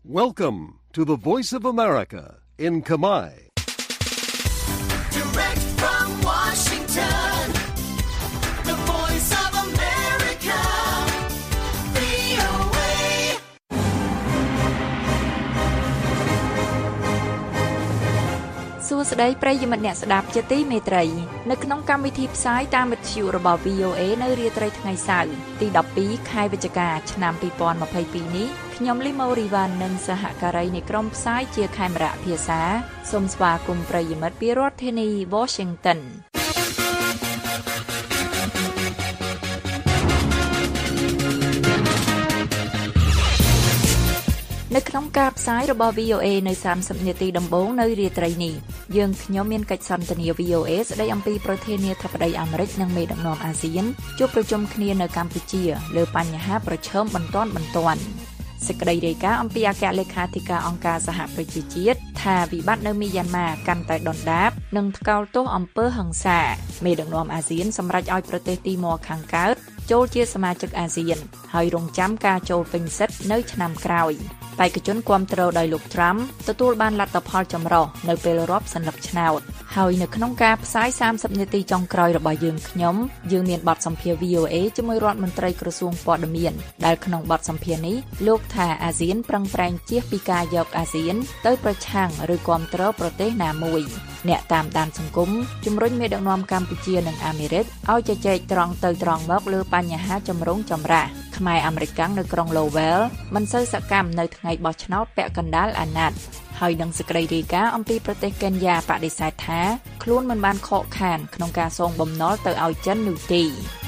Welcome to the Voice of America in Khmer. Direct from Washington, the Voice of America, VOA. សួស្តីប្រិយមិត្តអ្នកស្ដាប់ជាទីមេត្រីនៅក្នុងកម្មវិធីផ្សាយតាមវិទ្យុរបស់ VOA នៅរាត្រីថ្ងៃសៅរ៍ទី12ខែវិច្ឆិកាឆ្នាំ2022នេះខ្ញុំលីម៉ូរីវ៉ាន់និងសហការីនៃក្រុមផ្សាយជាខេមរៈភាសាសូមស្វាគមន៍ប្រិយមិត្តពីរដ្ឋធានី Washingtonនៅក្នុងការផ្សាយរបស់ VOA នៅ30នាទីដំបូងនៅរាត្រីនេះយើងខ្ញុំមានកិច្ចសន្ទនា VOA ស្ដីអំពីប្រធានាធិបតីអាមេរិកនិងមេដឹកនាំអាស៊ានជួបប្រជុំគ្នានៅកម្ពុជាលើបញ្ហាប្រឈមបន្ទាន់សេចក្តីរាយការណ៍អំពីអគ្គលេខាធិការអង្គការសហប្រជាជាតិថាវិបត្តិនៅមីយ៉ាន់ម៉ាកាន់តែដុនដាបនិងថ្កោលទោសអំពើហិង្សាមេដឹកនាំអាស៊ានសម្រេចឲ្យប្រទេសទីម៉ូខាងកើតចូលជាសមាជិកអាស៊ានហើយរងចាំការចូលពេញសិទ្ធិនៅឆ្នាំក្រោយបេក្ខជនគាំទ្រដោយលោក Trump ទទួលបានលទ្ធផលចម្រុះនៅពេលរាប់សន្លឹកឆ្នោតហើយនៅក្នុងការផ្សាយ30នាទីចុងក្រោយរបស់យើងមានបទសម្ភាសន៍ VOA ជាមួយរដ្ឋមន្ត្រីក្រសួងព័ត៌មានដែលក្នុងបទសម្ភាសន៍នេះលោកថាអាស៊ានប្រឹងប្រែងជៀសពីការយកអាស៊ានទៅប្រឆាំងឬគាំទ្រប្រទេសណាមួយអ្នកតាមដានសង្គមជំរុញមេដឹកនាំកម្ពុជានិងអាមេរិកឲ្យជជែកត្រង់ទៅត្រង់មកលើបញ្ហាចម្រូងចម្រាសខ្មែរអាមេរិកាំងនៅក្រុង Lowell មិនសូវសកម្មនៅថ្ងៃបោះឆ្នោតពាក់កណ្ដាលអាណត្តិហើយនឹងសេចក្តីរាយការណ៍អំពីប្រទេសកេនយ៉ាបដិសេធថាខ្លួនមិនបានខកខានក្នុងការសងបំណុលទៅឲ្យចិននោះទេ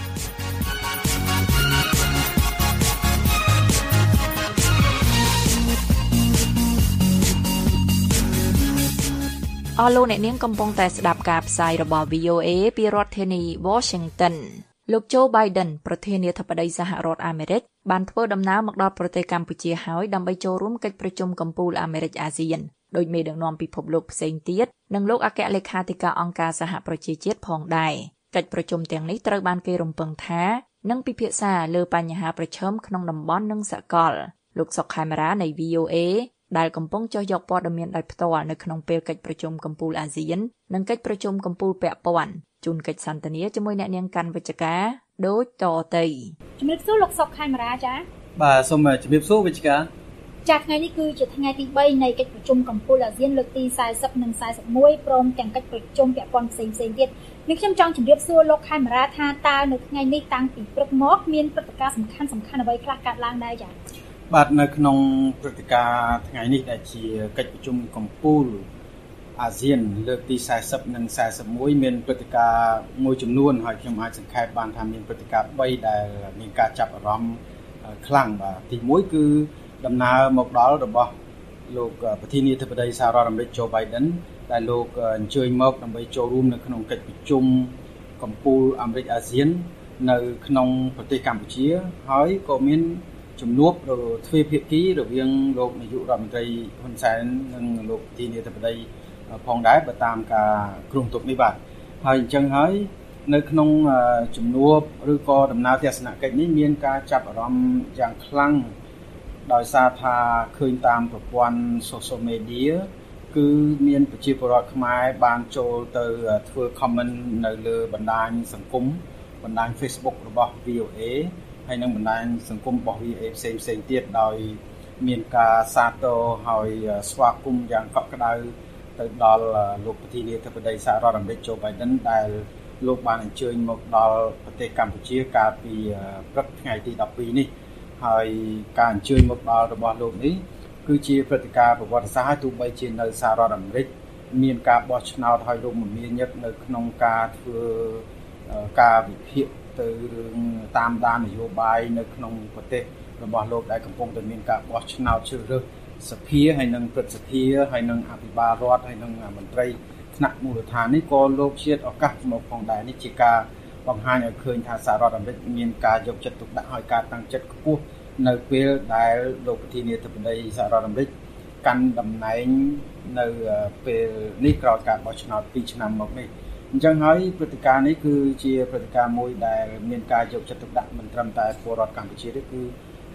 អស់លោកអ្នកនាងកំពុងតែស្ដាប់ការផ្សាយរបស់ VOA ពីរដ្ឋធានី Washington លោក Joe Biden ប្រធានាធិបតីសហរដ្ឋអាមេរិកបានធ្វើដំណើរមកដល់ប្រទេសកម្ពុជាហើយដើម្បីចូលរួមកិច្ចប្រជុំកំពូលអាមេរិកអាស៊ានដោយមេដឹកនាំពិភពលោកផ្សេងទៀតនិងលោកអគ្គលេខាធិការអង្គការសហប្រជាជាតិផងដែរកិច្ចប្រជុំទាំងនេះត្រូវបានគេរំពឹងថានឹងពិភាក្សាលើបញ្ហាប្រឈមក្នុងតំបន់និងសកលលោកសុកខេមរានៃ VOAដែលកំពុងចុះយកព័ត៌មានដោយផ្ទាល់នៅក្នុងពេលកិច្ចប្រជុំកំពូលអាស៊ាននិងកិច្ចប្រជុំកំពូលពាក់ព័ន្ធជួនកិច្ចសន្ទនាជាមួយអ្នកនាងកាន់វិជ្ជការដូចតទៅជំរាបសួរលោកសុកខេមរាចា៎បាទសូមជំរាបសួរវិជ្ជការចាថ្ងៃនេះគឺជាថ្ងៃទី3នៃកិច្ចប្រជុំកំពូលអាស៊ានលើកទី40និង41ព្រមទាំងកិច្ចប្រជុំពាក់ព័ន្ធផ្សេងៗទៀតនេះខ្ញុំចង់ជំរាបសួរលោកខេមរាថាតើនៅថ្ងៃនេះតាំងពីព្រឹកមកមានព្រឹត្តិការណ៍សំខាន់អ្វីខ្លះកើតឡើងដែរចា៎បាទនៅក្នុងព្រឹត្តិការណ៍ថ្ងៃនេះដែលជាកិច្ចប្រជុំកំពូលអាស៊ានលើកទី40និង41មានព្រឹត្តិការណ៍មួយចំនួនហើយខ្ញុំអាចសង្ខេបបានថាមានព្រឹត្តិការណ៍3ដែលមានការចាប់អារម្មណ៍ខ្លាំងបាទទី1គឺដំណើរមកដល់របស់លោកប្រធានាធិបតីសហរដ្ឋអាមេរិក Joe Biden ដែលលោកអញ្ជើញមកដើម្បីចូលរួមនៅក្នុងកិច្ចប្រជុំកំពូលអាមេរិកអាស៊ាននៅក្នុងប្រទេសកម្ពុជាហើយក៏មានជំនួបទ្វេភាគីរវាងលោកនាយករដ្ឋមន្ត្រីហ៊ុនសែននិងលោកប្រធានាធិបតីផងដែរបើតាមការគ្រោងទុកនេះបាទហើយអញ្ចឹងហើយនៅក្នុងជំនួបឬក៏ដំណើរទស្សនកិច្ចនេះមានការចាប់អារម្មណ៍យ៉ាងខ្លាំងដោយសារថាឃើញតាមប្រព័ន្ធ social media គឺមានប្រជាពលរដ្ឋខ្មែរបានចូលទៅធ្វើ comment នៅលើបណ្ដាញសង្គមបណ្ដាញ Facebook របស់ VOA ហើយនឹងបណ្ដាញសង្គមរបស់ VOA ផ្សេងៗទៀតដោយមានការសាទរហើយស្វាគមន៍យ៉ាងកក់ក្ដៅទៅដល់លោកប្រធានាធិបតីសហរដ្ឋអាមេរិក Joe Biden ដែលលោកបានអញ្ជើញមកដល់ប្រទេសកម្ពុជាកាលពីព្រឹកថ្ងៃទី12នេះហើយការអញ្ជើញមកដល់របស់លោកនេះគឺជាព្រឹត្តិការណ៍ប្រវត្តិសាស្ត្រទោះបីជានៅសហរដ្ឋអាមេរិកមានការបោះឆ្នោតហើយលោកមមាញឹកនៅក្នុងការធ្វើការវិភាគទៅរឿងតាមដាននយោបាយនៅក្នុងប្រទេសរបស់លោកដែលកំពុងតែមានការបោះឆ្នោតជ្រើសរើសសភាហើយនិងព្រឹទ្ធសភាហើយនិងអភិបាលរដ្ឋហើយនិងមន្ត្រីថ្នាក់មូលដ្ឋាននេះក៏លោកជាតិឱកាសមកផងដែរនេះជាការបង្ហាញឲ្យឃើញថាសហរដ្ឋអាមេរិកមានការយកចិត្តទុកដាក់ឲ្យការតាំងចិត្តខ្ពស់នៅពេលដែលលោកប្រធានាធិបតីសហរដ្ឋអាមេរិកកាន់តំណែងនៅពេលនេះក្រោយការបោះឆ្នោត2ឆ្នាំមកនេះអញ្ចឹងហើយព្រឹត្តិការណ៍នេះគឺជាព្រឹត្តិការណ៍មួយដែលមានការយកចិត្តទុកដាក់មិនត្រឹមតែពលរដ្ឋកម្ពុជាទេគឺ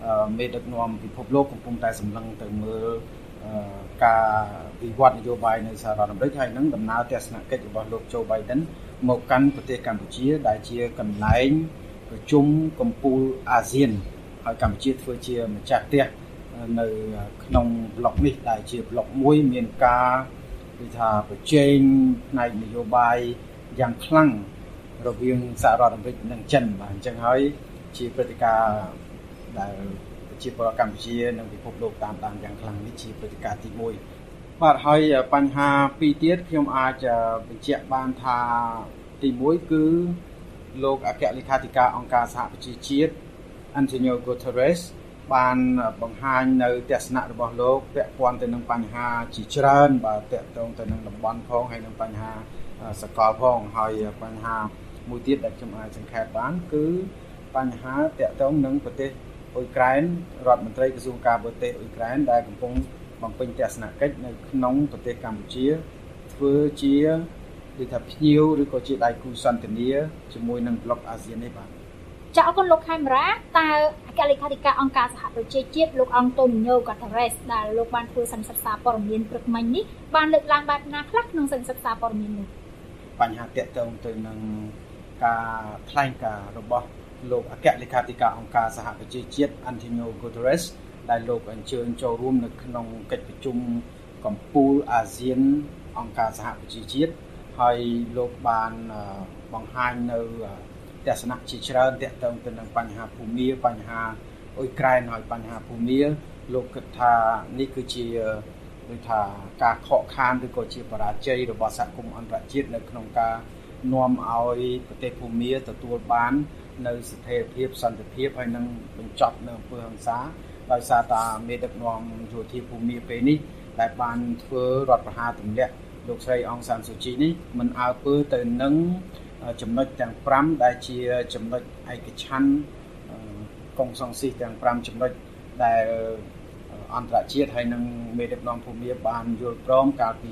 មេដឹកនាំពិភពលោកកំពុងតែសម្លឹងទៅមើលការវិវត្តនយោបាយនៅសហរដ្ឋអាមេរិកហើយនឹងដំណើរទស្សនកិច្ចរបស់លោក Joe Biden មកកាន់ប្រទេសកម្ពុជាដែលជាកន្លែងប្រជុំកំពូលអាស៊ានហើយកម្ពុជាធ្វើជាម្ចាស់ផ្ទះនៅក្នុងប្លុកនេះដែលជាប្លុកមួយមានការគឺថាប្រជែងផ្នែកនយោបាយយ៉ាងខ្លាំងរវាងសហរដ្ឋអាមេរិកនិងចិនបាទអញ្ចឹងហើយជាព្រឹត្តិការណ៍ដែលប្រជាពលរដ្ឋកម្ពុជានិងពិភពលោកតាមដានយ៉ាងខ្លាំងនេះជាព្រឹត្តិការណ៍ទី1បាទហើយបញ្ហាពីរទៀតខ្ញុំអាចបញ្ជាក់បានថាទី1គឺលោកអគ្គលេខាធិការអង្គការសហប្រជាជាតិ Antonio Guterres បានបង្ហាញនៅទស្សនៈរបស់លោកពាក់ព័ន្ធទៅនឹងបញ្ហាជាច្រើនបាទទាក់ទងទៅនឹងតំបន់ផងហើយនឹងបញ្ហាសកលផងហើយបញ្ហាមួយទៀតដែលខ្ញុំអាចសង្ខេបបានគឺបញ្ហាទាក់ទងនឹងប្រទេសអ៊ុយក្រែនរដ្ឋមន្ត្រីក្រសួងការបរទេសអ៊ុយក្រែនដែលកំពុងបំពេញទស្សនកិច្ចនៅក្នុងប្រទេសកម្ពុជាធ្វើជាដូចថាភ្ញៀវឬក៏ជាដៃគូសន្ទនាជាមួយនឹងប្លុកអាស៊ាននេះបាទចាអរគុណលោកខេមរ៉ាតើអគ្គលេខាធិការអង្គការសហប្រជាជាតិលោកអង់តូនីញ៉ូ Guterres ដែលលោកបានធ្វើសន្និសីទសារព័ត៌មានព្រឹកមិញនេះបានលើកឡើងបែបណាខ្លះក្នុងសន្និសីទសារព័ត៌មាននេះបញ្ហាទាក់ទងទៅនឹងការថ្លែងការណ៍របស់លោកអគ្គលេខាធិការអង្គការសហប្រជាជាតិ Antonio Guterres ដែលលោកអញ្ជើញចូលរួមនៅក្នុងកិច្ចប្រជុំកំពូលអាស៊ានអង្គការសហប្រជាជាតិហើយលោកបានបង្ហាញនៅទស្សនៈជាច្រើនទាក់ទងទៅនឹងបញ្ហាភូមិបញ្ហាអ៊ុយក្រែនហើយបញ្ហាភូមិលោកគិតថានេះគឺជាដូចថាការខកខានឬក៏ជាបរាជ័យរបស់សហគមន៍អន្តរជាតិនៅក្នុងការនាំឲ្យប្រទេសភូមិទទួលបាននៅស្ថិរភាពសន្តិភាពហើយនឹងបញ្ចប់នៅអំពើហិង្សាដោយសារតែមេដឹកនាំយោធាភូមិពេលនេះដែលបានធ្វើរដ្ឋប្រហារទម្លាក់លោកស្រីអង្សានស៊ូជីនេះមិនអើពើទៅនឹងចំណុចទាំង5ដែលជាចំណុចឯកច្ឆន្ទកុងសង្ស៊ីទាំង5ចំណុចដែលអន្តរជាតិហើយនឹងមេដឹកនាំភូមិបានយល់ព្រមកាលពី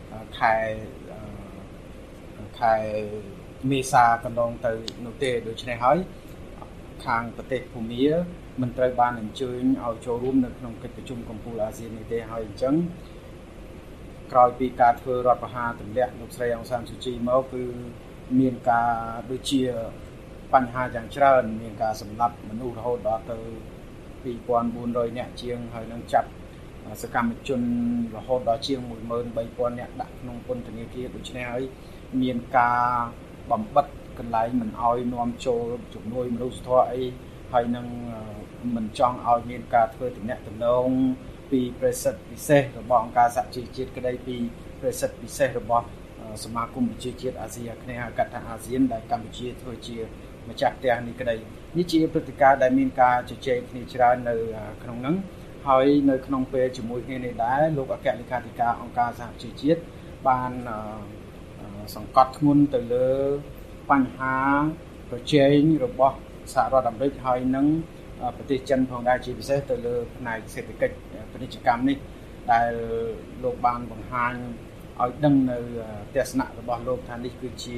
ខែមេសាកន្លងទៅនោះទេដូច្នេះហើយខាងប្រទេសភូមិមិនត្រូវបានអញ្ជើញឲ្យចូលរួមនៅក្នុងកិច្ចប្រជុំកំពូលអាស៊ាននេះទេហើយអញ្ចឹងក្រោយពីការធ្វើរដ្ឋប្រហារទម្លាក់លោកស្រីអង្សានស៊ូជីមកគឺមានការដូចជាបញ្ហាយ៉ាងច្រើនមានការសម្លាប់មនុស្សរហូតដល់ទៅ2400នាក់ជាងហើយនឹងចាប់សកម្មជនរហូតដល់ជាង13000នាក់ដាក់ក្នុងពន្ធនាគារដូច្នេះហើយមានការបំបិទកន្លែងមិនឲ្យនាំចូលជំនួយមនុស្សធម៌អីហើយនឹងមិនចង់ឲ្យមានការធ្វើទំនាក់ទំនងពីប្រសិទ្ធពិសេសរបស់អង្គការសហជីវជាតិក្តីពីប្រសិទ្ធពិសេសរបស់សមាគមប្រជាជាតិអាស៊ីអាគ្នេយ៍ហៅកាត់ថាអាស៊ានដែលកម្ពុជាធ្វើជាម្ចាស់ផ្ទះនេះក្តីនេះជាព្រឹត្តិការណ៍ដែលមានការជជែកគ្នាច្រើននៅក្នុងហ្នឹងហើយនៅក្នុងពេលជាមួយគ្នានេះដែរលោកអគ្គលេខាធិការអង្គការសហជីវជាតិបានសង្កត់ធ្ងន់ទៅលើបញ្ហាប្រជែងរបស់សហរដ្ឋអាមេរិកហើយនិងប្រទេសចិនផងដែរជាពិសេសទៅលើផ្នែកសេដ្ឋកិច្ចពាណិជ្ជកម្មនេះដែលលោកបានបង្ហាញឲ្យដឹងនៅទស្សនៈរបស់លោកថានេះគឺជា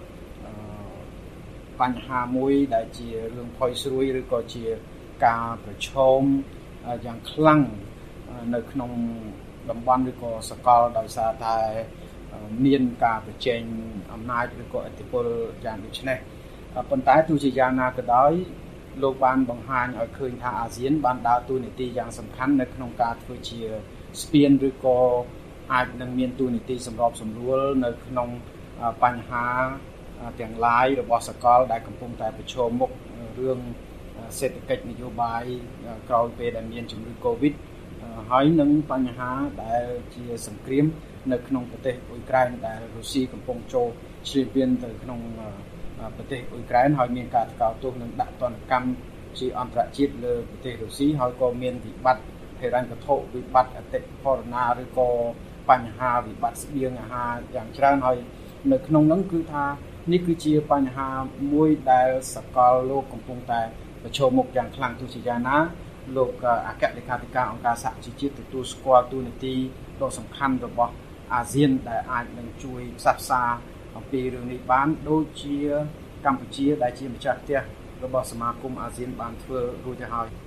បញ្ហាមួយដែលជារឿងផុយស្រួយឬក៏ជាការប្រឈមយ៉ាងខ្លាំងនៅក្នុងតំបន់ឬក៏សកលដោយសារតែមានការប្រជែងអំណាចឬក៏ឥទ្ធិពលយ៉ាងដូចនេះប៉ុន្តែទោះជាយ៉ាងណាក៏ដោយលោកបានបង្ហាញឲ្យឃើញថាអាស៊ានបានដើរតួនាទីយ៉ាងសំខាន់នៅក្នុងការធ្វើជាស្ពានឬក៏អាចនឹងមានតួនាទីសម្របសម្រួលនៅក្នុងបញ្ហាទាំងឡាយរបស់សកលដែលកំពុងតែប្រឈមមុខរឿងសេដ្ឋកិច្ចនយោបាយក្រោយពេលដែលមានជំងឺ Covid ហើយនឹងបញ្ហាដែលជាសង្គ្រាមនៅក្នុងប្រទេសអ៊ុយក្រែនដែលរុស្ស៊ីកំពុងចូលឈ្លានពានទៅក្នុងប្រទេសអ៊ុយក្រែនហើយមានការថ្កោលទោសនិងដាក់ទណ្ឌកម្មជាអន្តរជាតិលើប្រទេសរុស្ស៊ីហើយក៏មានវិបត្តិហិរញ្ញវត្ថុវិបត្តិអតិផរណាឬក៏បញ្ហាវិបត្តិស្បៀងអាហារយ៉ាងច្រើនហើយនៅក្នុងនោះគឺថានេះគឺជាបញ្ហាមួយដែលសកលលោកកំពុងតែប្រឈមមុខយ៉ាងខ្លាំងទោះជាយ៉ាងណាលោកអគ្គលេខាធិការអង្គការសហជីវជាតិទទួលស្គាល់តួនាទីដ៏សំខាន់របស់អាស៊ានដែលអាចនឹងជួយផ្សះផ្សាអំពីរឿងនេះបានដូចជាកម្ពុជាដែលជាម្ចាស់ផ្ទះរបស់សមាគមអាស៊ានបានធ្វើរួចទៅហើយ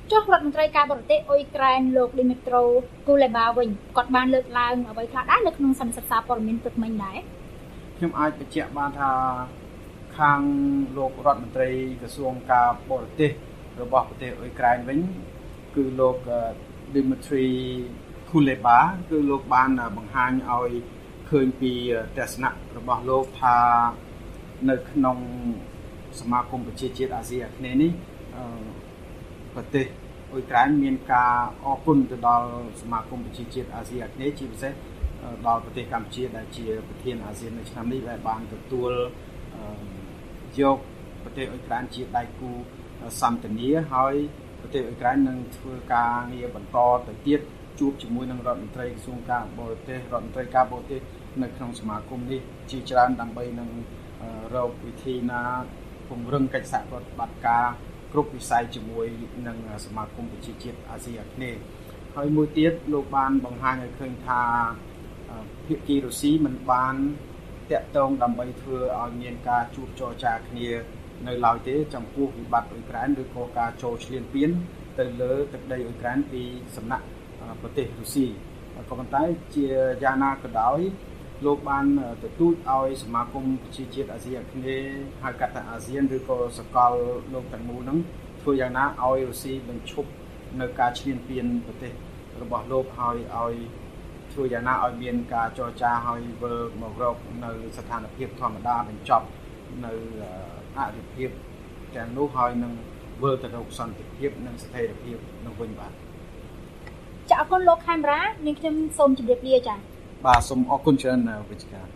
ចុះរដ្ឋមន្ត្រីការបរទេសអ៊ុយក្រែនលោក Dmytro Kuleba វិញគាត់បានលើកឡើងអ្វីខ្លះដែរនៅក្នុងសន្និសីទសារព័ត៌មានព្រឹកមិញដែរខ្ញុំអាចបញ្ជាក់បានថាខាងលោករដ្ឋមន្ត្រីក្រសួងការបរទេសរបស់ប្រទេសអ៊ុយក្រែនវិញគឺលោក Dmytro Kuleba គឺលោកបានបង្ហាញឲ្យឃើញពីទស្សនៈរបស់លោកថានៅក្នុងសមាគមប្រជាជាតិអាស៊ីអាគ្នេយ៍នេះប្រទេសអ៊ុយក្រែនមានការអរគុណទៅដល់សមាគមប្រជាជាតិអាស៊ីអាគ្នេយ៍ជាពិសេសដល់ប្រទេសកម្ពុជាដែលជាប្រធានអាស៊ាននៅឆ្នាំនេះដែលបានទទួលយកប្រទេសអ៊ុយក្រែនជាដៃគូសន្ទនាហើយប្រទេសអ៊ុយក្រែននឹងធ្វើការងារបន្តទៅទៀតជួបជាមួយនឹងរដ្ឋមន្ត្រីក្រសួងការបរទេសរដ្ឋមន្ត្រីការបរទេសនៅក្នុងសមាគមនេះជាច្រើនដើម្បីនឹងរកវិធីណាពង្រឹងកិច្ចសហប្រតិបត្តិការគ្រប់វិស័យជាមួយនឹងសមាគមប្រជាជាតិអាស៊ីអាគ្នេយ៍ហើយមួយទៀតលោកបានបង្ហាញឲ្យឃើញថាភាគីរុស្ស៊ីមិនបានតាក់ទងដើម្បីធ្វើឲ្យមានការជួបចរចាគ្នានៅឡើយទេចំពោះវិបត្តិអ៊ុយក្រែនឬក៏ការចូលឈ្លានពានទៅលើទឹកដីអ៊ុយក្រែនពីសំណាក់ប្រទេសរុស្ស៊ីក៏ប៉ុន្តែជាយ៉ាងណាក៏ដោយលោកបានទទូចឲ្យសមាគមប្រជាជាតិអាស៊ីអាគ្នេយ៍ហៅកាត់ថាអាស៊ានឬក៏សកលលោកទាំងមូលហ្នឹងធ្វើយ៉ាងណាឲ្យរុស្ស៊ីបញ្ឈប់នៅការឈ្លានពានប្រទេសរបស់លោកឲ្យធ្វើយ៉ាងណាឲ្យមានការចរចាឲ្យវិលមករកនៅស្ថានភាពធម្មតាបញ្ចប់នៅអរិភាពទាំងនោះហើយនឹងវិលទៅរកសន្តិភាពនិងស្ថិរភាពនឹងវិញបាទចាអរគុណលោកខេមរានាងខ្ញុំសូមជម្រាបលាចាបាទសូមអរគុណច្រើនវិជ្ជការ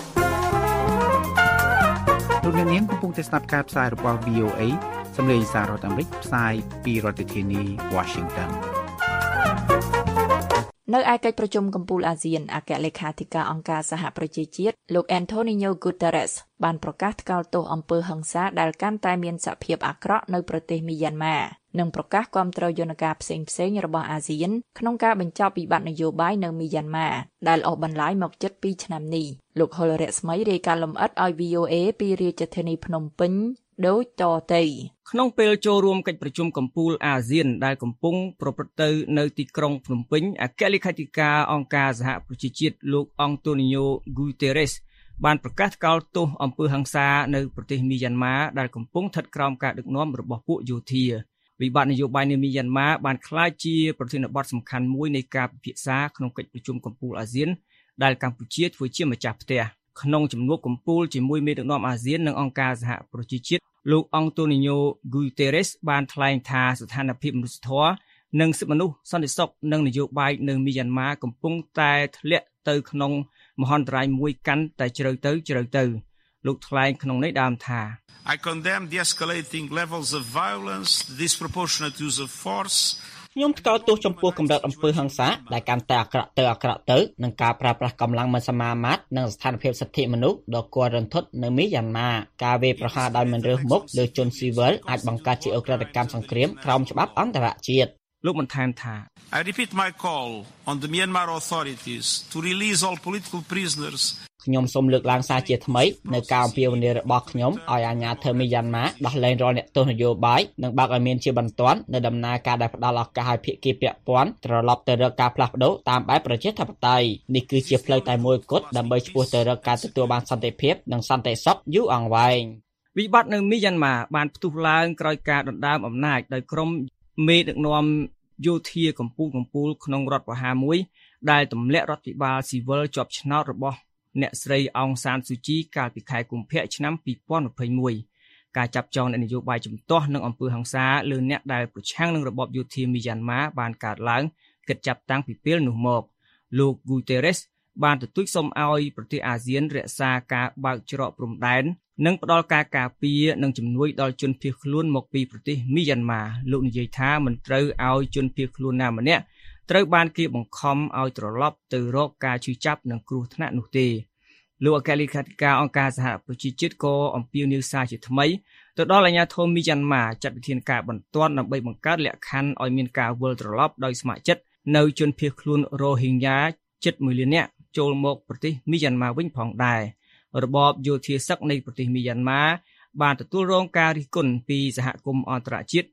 លោកអ្នកនាងកំពុងតែស្ដាប់ការផ្សាយរបស់ VOA សម្លេងសាររដ្ឋអាមេរិកផ្សាយពីរដ្ឋធានី Washington នៅឯកិច្ចប្រជុំកំពូលអាស៊ានអគ្គលេខាធិការអង្គការសហប្រជាជាតិលោក Antonio Guterres បានប្រកាសថ្កោលទោសអំពើហិង្សាដែលកាន់តែមានសភាពអាក្រក់នៅប្រទេសមីយ៉ាន់ម៉ានិងប្រកាសគាំទ្រយន្តការផ្សេងៗរបស់អាស៊ានក្នុងការបញ្ចប់វិបត្តិនយោបាយនៅមីយ៉ាន់ម៉ាដែលអូសបន្លាយមកជិត2ឆ្នាំនេះលោកហុលរស្មីរាយការណ៍លម្អិតឲ្យ VOA ពីរាជធានីភ្នំពេញដូចតទៅក្នុងពេលចូលរួមកិច្ចប្រជុំកំពូលអាស៊ានដែលកំពុងប្រព្រឹត្តទៅនៅទីក្រុងភ្នំពេញអគ្គលេខាធិការអង្គការសហប្រជាជាតិលោកអង់តូនីញ៉ូ ហ្គូតេរ៉េសបានប្រកាសថ្កោលទោសអំពើហិង្សានៅប្រទេសមីយ៉ាន់ម៉ាដែលកំពុងស្ថិតក្រោមការដឹកនាំរបស់ពួកយោធាវិបត្តិនយោបាយនៅមីយ៉ាន់ម៉ាបានក្លាយជាប្រធានបទសំខាន់មួយនៃការពិភាក្សាក្នុងកិច្ចប្រជុំកំពូលអាស៊ានដែលកម្ពុជាធ្វើជាម្ចាស់ផ្ទះក្នុងជំនួបកំពូលជាមួយមេដឹកនាំអាស៊ាននិងអង្គការសហប្រជាជាតិលោកអង់តូនីញ៉ូ ហ្គូតេរ៉េសបានថ្លែងថាស្ថានភាពមនុស្សធម៌និងសិទ្ធិមនុស្សសន្តិសុខនិងនយោបាយនៅមីយ៉ាន់ម៉ាកំពុងតែធ្លាក់ទៅក្នុងមហន្តរាយមួយកាន់តែជ្រៅទៅលោកថ្លែងក្នុងន័យដើមថា I condemn the escalating levels of violence, the disproportionate use of force ខ្ញុំថ្កោលទោសចំពោះកម្រិតអំពើហិង្សាដែលកាន់តែអាក្រក់ទៅនិងការប្រើប្រាស់កម្លាំងមិនសមាមាត្រនិងស្ថានភាពសិទ្ធិមនុស្សដ៏គួររន្ធត់នៅមីយ៉ាន់ម៉ាការវាយប្រហារដោយមិនរើសមុខលើជនស៊ីវិលអាចបង្កើតជាឧក្រិដ្ឋកម្មសង្គ្រាមក្រោមច្បាប់អន្តរជាតិលោកបន្ថែមថា I repeat my call on the Myanmar authorities to release all political prisoners ខ្ញុំសូមលើកឡើងសារជាថ្មីនៅការអំពាវនាវរបស់ខ្ញុំឲ្យអាជ្ញាធរមីយ៉ាន់ម៉ាដោះលែងរាល់អ្នកទោសនយោបាយនិងបើកឲ្យមានជាបន្ទាន់នៅដំណើរការដែលផ្ដល់ឱកាសឲ្យភាគីពាក់ព័ន្ធត្រឡប់ទៅរកការផ្លាស់ប្ដូរតាមបែបប្រជាធិបតេយ្យនេះគឺជាផ្លូវតែមួយគត់ដើម្បីឆ្ពោះទៅរកការទទួលបានសន្តិភាពនិងសន្តិសុខយូរអង្វែងវិបត្តិនៅមីយ៉ាន់ម៉ាបានផ្ទុះឡើងក្រោយការដណ្ដើមអំណាចដោយក្រុមមេដឹកនាំយោធាកំពូលក្នុងរដ្ឋប្រហារមួយដែលទម្លាក់រដ្ឋាភិបាលស៊ីវិលជាប់ឆ្នោតរបស់អ្នកស្រីអង់សានស៊ូជីកាលពីខែកុម្ភៈឆ្នាំ2021ការចាប់ចងអ្នកនយោបាយជំទាស់និងអំពើហិង្សាលើអ្នកដែលប្រឆាំងនឹងរបបយោធាមីយ៉ាន់ម៉ាបានកើតឡើងគិតចាប់តាំងពីពេលនោះមកលោក ហ្គូតេរ៉េសបានទទូចសុំឲ្យប្រទេសអាស៊ានរក្សាការបើកច្រកព្រំដែននិងផ្ដល់ការការពារនិងជំនួយដល់ជនភៀសខ្លួនមកពីប្រទេសមីយ៉ាន់ម៉ាលោកនិយាយថាមិនត្រូវឲ្យជនភៀសខ្លួនណាម្នាក់ត្រូវបានគេបង្ខំឲ្យត្រឡប់ទៅរកការឈឺចាប់និងគ្រោះថ្នាក់នោះទេលោកអគ្គលេខាធិការអង្គការសហប្រជាជាតិក៏អំពាវនាវសារជាថ្មីទៅដល់អាជ្ញាធរមីយ៉ាន់ម៉ាចាត់វិធានការបន្ទាន់ដើម្បីបង្កើតលក្ខខណ្ឌឲ្យមានការវិលត្រឡប់ដោយស្ម័គ្រចិត្តនៅជនភៀសខ្លួនរ៉ូហីងយ៉ាជិត1លាននាក់ចូលមកប្រទេសមីយ៉ាន់ម៉ាវិញផងដែររបបយោធាសឹកនៃប្រទេសមីយ៉ាន់ម៉ាបានទទួលរងការរិះគន់ពីសហគមន៍អន្តរជាតិ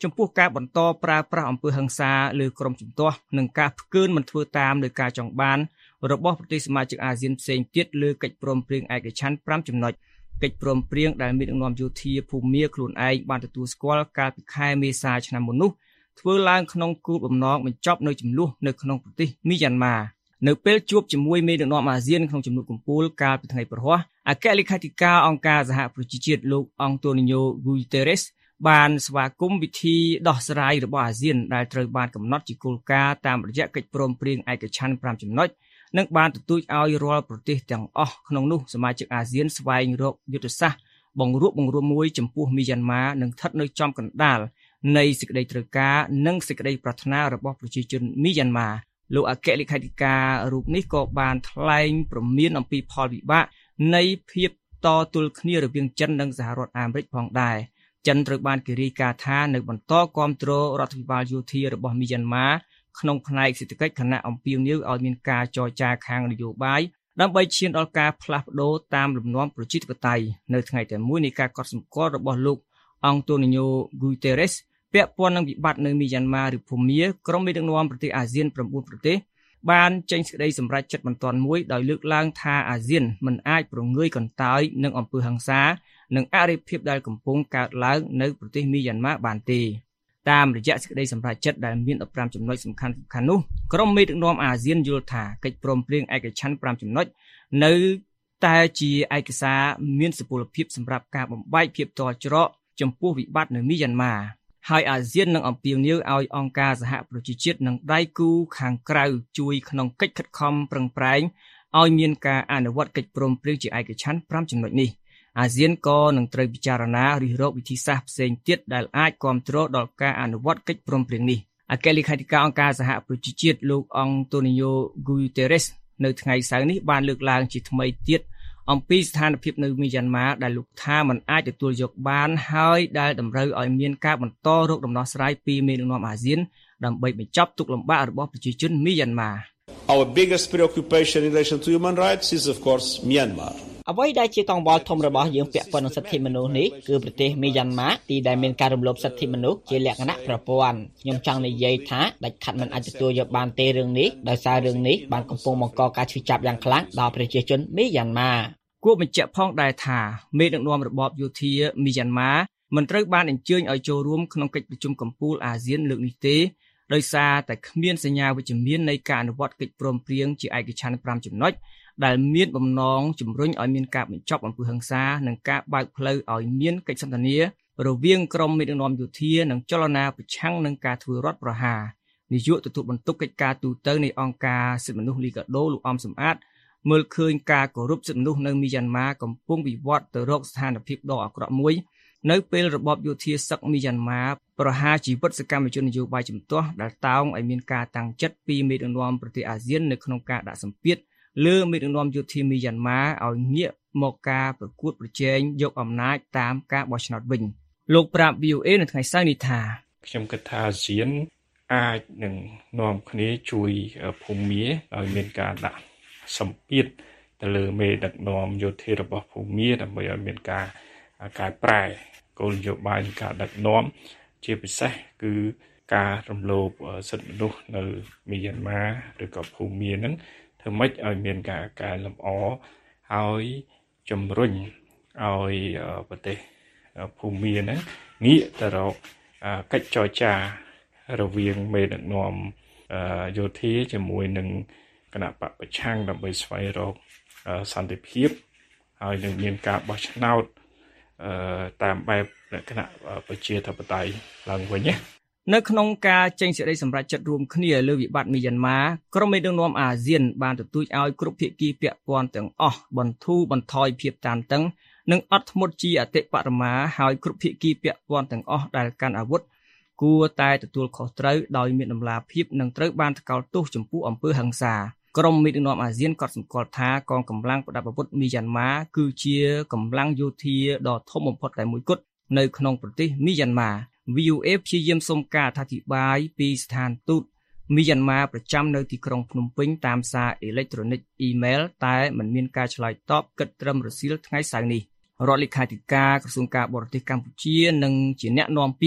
ចំពោះការបន្តប្រើប្រាស់អំពើហិង្សាលើក្រុមជំទាស់និងការផ្កើនមិនធ្វើតាមដោយការចង់បានរបស់ប្រទេសសមាជិកអាស៊ានផ្សេងទៀតលើកិច្ចព្រមព្រៀងឯកច្ឆន្ទ5ចំណុចកិច្ចព្រមព្រៀងដែលមានដឹកនាំយោធាភូមាខ្លួនឯងបានទទួលស្គាល់កាលពីខែមេសាឆ្នាំមុននោះធ្វើឡើងក្នុងគោលបំណងបញ្ចប់នៅចំនួននៅក្នុងប្រទេសមីយ៉ាន់ម៉ានៅពេលជួបជាមួយមេដឹកនាំអាស៊ានក្នុងជំនួបកំពូលកាលពីថ្ងៃព្រហស្បតិ៍អគ្គលេខាធិការអង្គការសហប្រជាជាតិលោកអង់តូនីញ៉ូ ហ្គូតេរេសបានស្វាគមន៍វិធីដោះស្រាយរបស់អាស៊ានដែលត្រូវបានកំណត់ជាគោលការណ៍តាមរយៈកិច្ចព្រមព្រៀងឯកច្ឆន្ទ5ចំណុចនិងបានទទូចឲ្យរាល់ប្រទេសទាំងអស់ក្នុងនោះសមាជិកអាស៊ានស្វែងរកយុទ្ធសាស្ត្របង្រួបបង្រួមមួយចំពោះមីយ៉ាន់ម៉ានិងស្ថិតនៅចំកណ្ដាលនៃសេចក្តីត្រូវការនិងសេចក្តីប្រាថ្នារបស់ប្រជាជនមីយ៉ាន់ម៉ាលោកអគ្គលេខាធិការរូបនេះក៏បានថ្លែងព្រមានអំពីផលវិបាកនៃភាពតទល់គ្នារវាងចិននិងសហរដ្ឋអាមេរិកផងដែរចិនត្រូវបានគេរាយការណ៍ថានៅបន្តគាំទ្ររដ្ឋាភិបាលយោធារបស់មីយ៉ាន់ម៉ាក្នុងផ្នែកសេដ្ឋកិច្ចខណៈអំពាវនាវឲ្យមានការចរចាខាងនយោបាយដើម្បីឈានដល់ការផ្លាស់ប្ដូរតាមលំនាំប្រជាធិបតេយ្យនៅថ្ងៃទី1នៃការកត់សម្គាល់របស់លោកអង់តូនីញ៉ូ ហ្គូតេរេសពាក់ព័ន្ធនឹងវិបត្តិនៅមីយ៉ាន់ម៉ាឬភូមាក្រុមមេដឹកនាំប្រទេសអាស៊ាន9ប្រទេសបានចេញសេចក្តីសម្រេចចិត្តបន្ទាន់មួយដោយលើកឡើងថាអាស៊ានមិនអាចប្រងើយកន្តើយនឹងអំពើហិង្សានិងអរិភាពដែលកំពុងកើតឡើងនៅប្រទេសមីយ៉ាន់ម៉ាបានទេតាមរយៈសេចក្តីសម្រេចចិត្តដែលមាន15ចំណុចសំខាន់ៗនោះក្រុមមេដឹកនាំអាស៊ានយល់ថាកិច្ចព្រមព្រៀងឯកច្ឆន្ទ5ចំណុចនៅតែជាឯកសារមានសុពលភាពសម្រាប់ការបំបែកភាពតច្រកចំពោះវិបត្តិនៅមីយ៉ាន់ម៉ាហើយអាស៊ាននឹងអំពាវនាវឲ្យអង្គការសហប្រជាជាតិនិងដៃគូខាងក្រៅជួយក្នុងកិច្ចខិតខំប្រឹងប្រែងឲ្យមានការអនុវត្តកិច្ចព្រមព្រៀងជាឯកច្ឆន្ទ5ចំណុចនេះអាស៊ានក៏នឹងត្រូវពិចារណារិះរកវិធីសាស្ត្រផ្សេងទៀតដែលអាចគាំទ្រដល់ការអនុវត្តកិច្ចព្រមព្រៀងនេះអគ្គលេខាធិការអង្គការសហប្រជាជាតិលោកអង់តូនីញ៉ូ ហ្គូតេរេសនៅថ្ងៃសៅរ៍នេះបានលើកឡើងជាថ្មីទៀតអំពីស្ថានភាពនៅមីយ៉ាន់ម៉ាដែលលោកថាมันអាចទទួលយកបានហើយដែលតម្រូវឲ្យមានការបន្តរកដំណោះស្រាយពីមេដឹកនាំអាស៊ានដើម្បីបញ្ចប់ទុក្ខលំបាករបស់ប្រជាជនមីយ៉ាន់ម៉ា Our biggest preoccupation in relation to human rights is of course Myanmar. អ្វីដែលជាកង្វល់ធំរបស់យើងពាក់ព័ន្ធនឹងសិទ្ធិមនុស្សនេះគឺប្រទេសមីយ៉ាន់ម៉ាទីដែលមានការរំលោភសិទ្ធិមនុស្សជាលក្ខណៈប្រព័ន្ធខ្ញុំចង់និយាយថាដាច់ខាត់មិនអាចទទួលយកបានទេរឿងនេះដោយសាររឿងនេះបានកំពុងបង្កការឈឺចាប់យ៉ាងខ្លាំងដល់ប្រជាជនមីយ៉ាន់ម៉ាគួរបញ្ជាក់ផងដែរថាមេដឹកនាំរបបយោធាមីយ៉ាន់ម៉ាមិនត្រូវបានអញ្ជើញឲ្យចូលរួមក្នុងកិច្ចប្រជុំកំពូលអាស៊ានលើកនេះទេដោយសារតែគ្មានសញ្ញាវិជ្ជមាននៃការអនុវត្តកិច្ចព្រមព្រៀងជាឯកច្ឆន្ទ5ចំណុចដែលមានបំណងជំរុញឲ្យមានការបញ្ចប់អំពើហិង្សានិងការបើកផ្លូវឲ្យមានកិច្ចសន្ទនារវាងក្រុមមេដឹកនាំយោធានិងចលនាប្រឆាំងនឹងការធ្វើរដ្ឋប្រហារនាយកទទួលបន្ទុកកិច្ចការទូតនៃអង្គការសិទ្ធិមនុស្សលីកាដូលោកអំសំអាតមើលឃើញការគោរពសិទ្ធិមនុស្សនៅមីយ៉ាន់ម៉ាកំពុងវិវត្តទៅរកស្ថានភាពដ៏អាក្រក់មួយនៅពេលរបបយោធាសឹកមីយ៉ាន់ម៉ាប្រហារជីវិតសកម្មជននយោបាយជំទាស់ដែលតោងឲ្យមានការតាំងចិត្តពីមេដឹកនាំប្រទេសអាស៊ាននៅក្នុងការដាក់សម្ពាធលើមេដឹកនាំយោធាមីយ៉ាន់ម៉ាឲ្យងាកមកការប្រកួតប្រជែងយកអំណាចតាមការបោះឆ្នោតវិញលោកប្រាប់ VOA នៅថ្ងៃសៅរ៍នេះថាខ្ញុំគិតថាអាស៊ានអាចនឹងនាំគ្នាជួយភូមាឲ្យមានការដាក់សម្ពាធទៅលើមេដឹកនាំយោធារបស់ភូមាដើម្បីឲ្យមានការកែប្រែគោលនយោបាយនៃការដឹកនាំជាពិសេសគឺការរំលោភសិទ្ធិមនុស្សនៅមីយ៉ាន់ម៉ាឬក៏ភូមាហ្នឹងធ្វើម៉េចឲ្យមានការកែលម្អហើយជំរុញឲ្យប្រទេសភូមាហ្នឹងងាកទៅរកកិច្ចចរចារវាងមេដឹកនាំយោធាជាមួយនឹងគណៈបកប្រឆាំងដើម្បីស្វែងរកសន្តិភាពហើយនឹងមានការបោះឆ្នោតតាមបែបលក្ខណៈប្រជាធិបតេយ្យឡើងវិញណានៅក្នុងការចេញសេចក្តីសម្រេចចិត្តរួមគ្នាលើវិបត្តិមីយ៉ាន់ម៉ាក្រុមមេដឹកនាំអាស៊ានបានទទូចឲ្យគ្រប់ភាគីពាក់ព័ន្ធទាំងអស់បន្ធូរបន្ថយភាពតានតឹងនិងអត់ធ្មត់ជាអតិបរមាហើយគ្រប់ភាគីពាក់ព័ន្ធទាំងអស់ដែលកាន់អាវុធគួរតែទទួលខុសត្រូវដោយមានតម្លាភាពនិងត្រូវបានថ្កោលទោសចំពោះអំពើហិង្សាក្រុមមេដឹកនាំអាស៊ានកត់សម្គាល់ថាកងកម្លាំងប្រដាប់អាវុធមីយ៉ាន់ម៉ាគឺជាកម្លាំងយោធាដ៏ធំបំផុតតែមួយគត់នៅក្នុងប្រទេសមីយ៉ាន់ម៉ា VOA ព្យាយាមសុំការអធិប្បាយពីស្ថានទូតមីយ៉ាន់ម៉ាប្រចាំនៅទីក្រុងភ្នំពេញតាមសារអេឡិចត្រូនិកអ៊ីមែលតែមិនមានការឆ្លើយតបគិតត្រឹមរសៀលថ្ងៃសៅរ៍នេះរដ្ឋលេខាធិការក្រសួងការបរទេសកម្ពុជានិងជាអ្នកនាំពាក្យ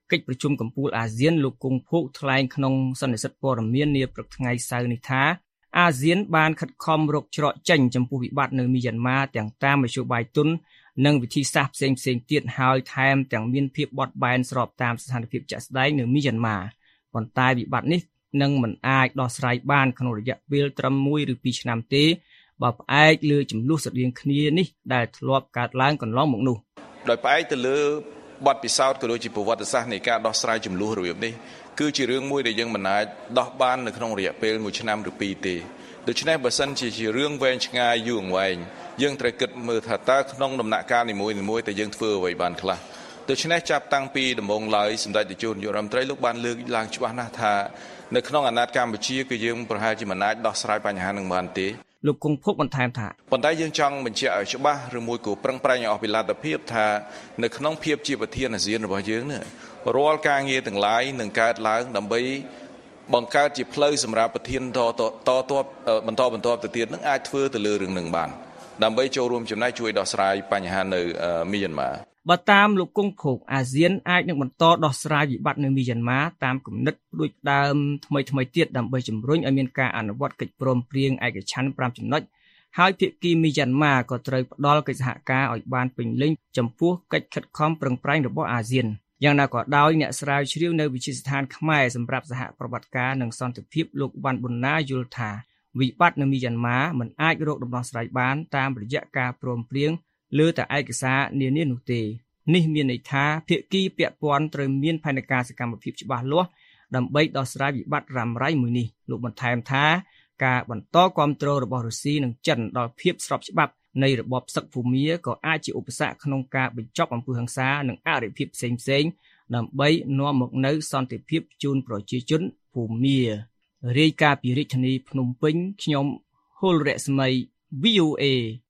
កិច្ចប្រជុំកំពូលអាស៊ានលោកគង់ភោគថ្លែងក្នុងសន្និសីទព័ត៌មាននាព្រឹកថ្ងៃសៅរ៍នេះថាអាស៊ានបានខិតខំរកច្រកចេញចំពោះវិបត្តិនៅមីយ៉ាន់ម៉ាទាំងតាមមធ្យោបាយទុននិងវិធីសាស្ត្រផ្សេងៗទៀតហើយថែមទាំងមានភាពបត់បែនស្របតាមស្ថានភាពជាក់ស្ដែងនៅមីយ៉ាន់ម៉ាប៉ុន្តែវិបត្តិនេះនឹងមិនអាចដោះស្រាយបានក្នុងរយៈពេលត្រឹម1 ឬ 2 ឆ្នាំទេបើផ្អែកលើចំនួនស្រដៀងគ្នានេះដែលធ្លាប់កើតឡើងកន្លងមកនោះដោយផ្អែកទៅលើបទពិសោធន៍ក៏ដូចជាប្រវត្តិសាស្ត្រនៃការដោះស្រាយចំនួនរបៀបនេះគឺជារឿងមួយដែលយើងមិនអាចដោះបាននៅក្នុងរយៈពេល1ឆ្នាំឬ2ទេដូច្នេះបើសិនជារឿងវែងឆ្ងាយយូរអង្វែងយើងត្រូវគិតមើលថាតើក្នុងដំណាក់កាលនីមួយៗតែយើងធ្វើអ្វីបានខ្លះដូច្នេះចាប់តាំងពីដំបូងឡើយសម្ដេចតេជោនាយករដ្ឋមន្ត្រីលោកបានលើកឡើងច្បាស់ណាស់ថានៅក្នុងអាណត្តិកម្ពុជាគឺយើងប្រហែលជាមិនអាចដោះស្រាយបញ្ហានឹងបានទេលោកគង់ភោគបន្ថែមថាប៉ុន្តែយើងចង់បញ្ជាក់ឲ្យច្បាស់ឬមួយក៏ប្រឹងប្រែងឲ្យអស់ពីលទ្ធភាពថានៅក្នុងភាពជាប្រធានអាស៊ានរបស់យើងនេះរាល់ការងារទាំងឡាយនឹងកើតឡើងដើម្បីបង្កើតជាផ្លូវសម្រាប់ប្រធានបន្តទៅទៀតនឹងអាចធ្វើទៅលើរឿងនឹងបានដើម្បីចូលរួមចំណែកជួយដោះស្រាយបញ្ហានៅមីយ៉ាន់ម៉ាបើតាមលោកគង់ភោគអាស៊ានអាចនឹងបន្តដោះស្រាយវិបត្តិនៅមីយ៉ាន់ម៉ាតាមគំនិតដូចដើមថ្មីទៀតដើម្បីជំរុញឲ្យមានការអនុវត្តកិច្ចព្រមព្រៀងឯកច្ឆន្ទ5ចំណុចហើយភាគីមីយ៉ាន់ម៉ាក៏ត្រូវផ្ដល់កិច្ចសហការឲ្យបានពេញលេញចំពោះកិច្ចខិតខំប្រឹងប្រែងរបស់អាស៊ានយ៉ាងណាក៏ដោយអ្នកស្រាវជ្រាវនៅវិទ្យាស្ថានខ្មែរសម្រាប់សហប្រវត្តិការនិងសន្តិភាពលោកវ៉ាន់ប៊ុនណាយល់ថាវិបត្តិនៅមីយ៉ាន់ម៉ាមិនអាចរកដំណោះស្រាយបានតាមរយៈការព្រមព្រៀងលើតែឯកសារនានានោះទេនេះមានន័យថាភាគីពាក់ព័ន្ធត្រូវមានផែនការសកម្មភាពច្បាស់លាស់ដើម្បីដោះស្រាយវិបត្តិរ៉ាំរ៉ៃមួយនេះលោកបន្ថែមថាការបន្តគាំទ្ររបស់រុស្ស៊ីនិងចិនដល់ភាពស្របច្បាប់នៃរបបសឹកភូមាក៏អាចជាឧបសគ្គក្នុងការបញ្ចប់អំពើហិង្សានិងអរិភាពផ្សេងៗដើម្បីនាំមកនូវសន្តិភាពជូនប្រជាជនភូមារាយការណ៍ពីរាជធានីភ្នំពេញខ្ញុំហុលរស្មី VOA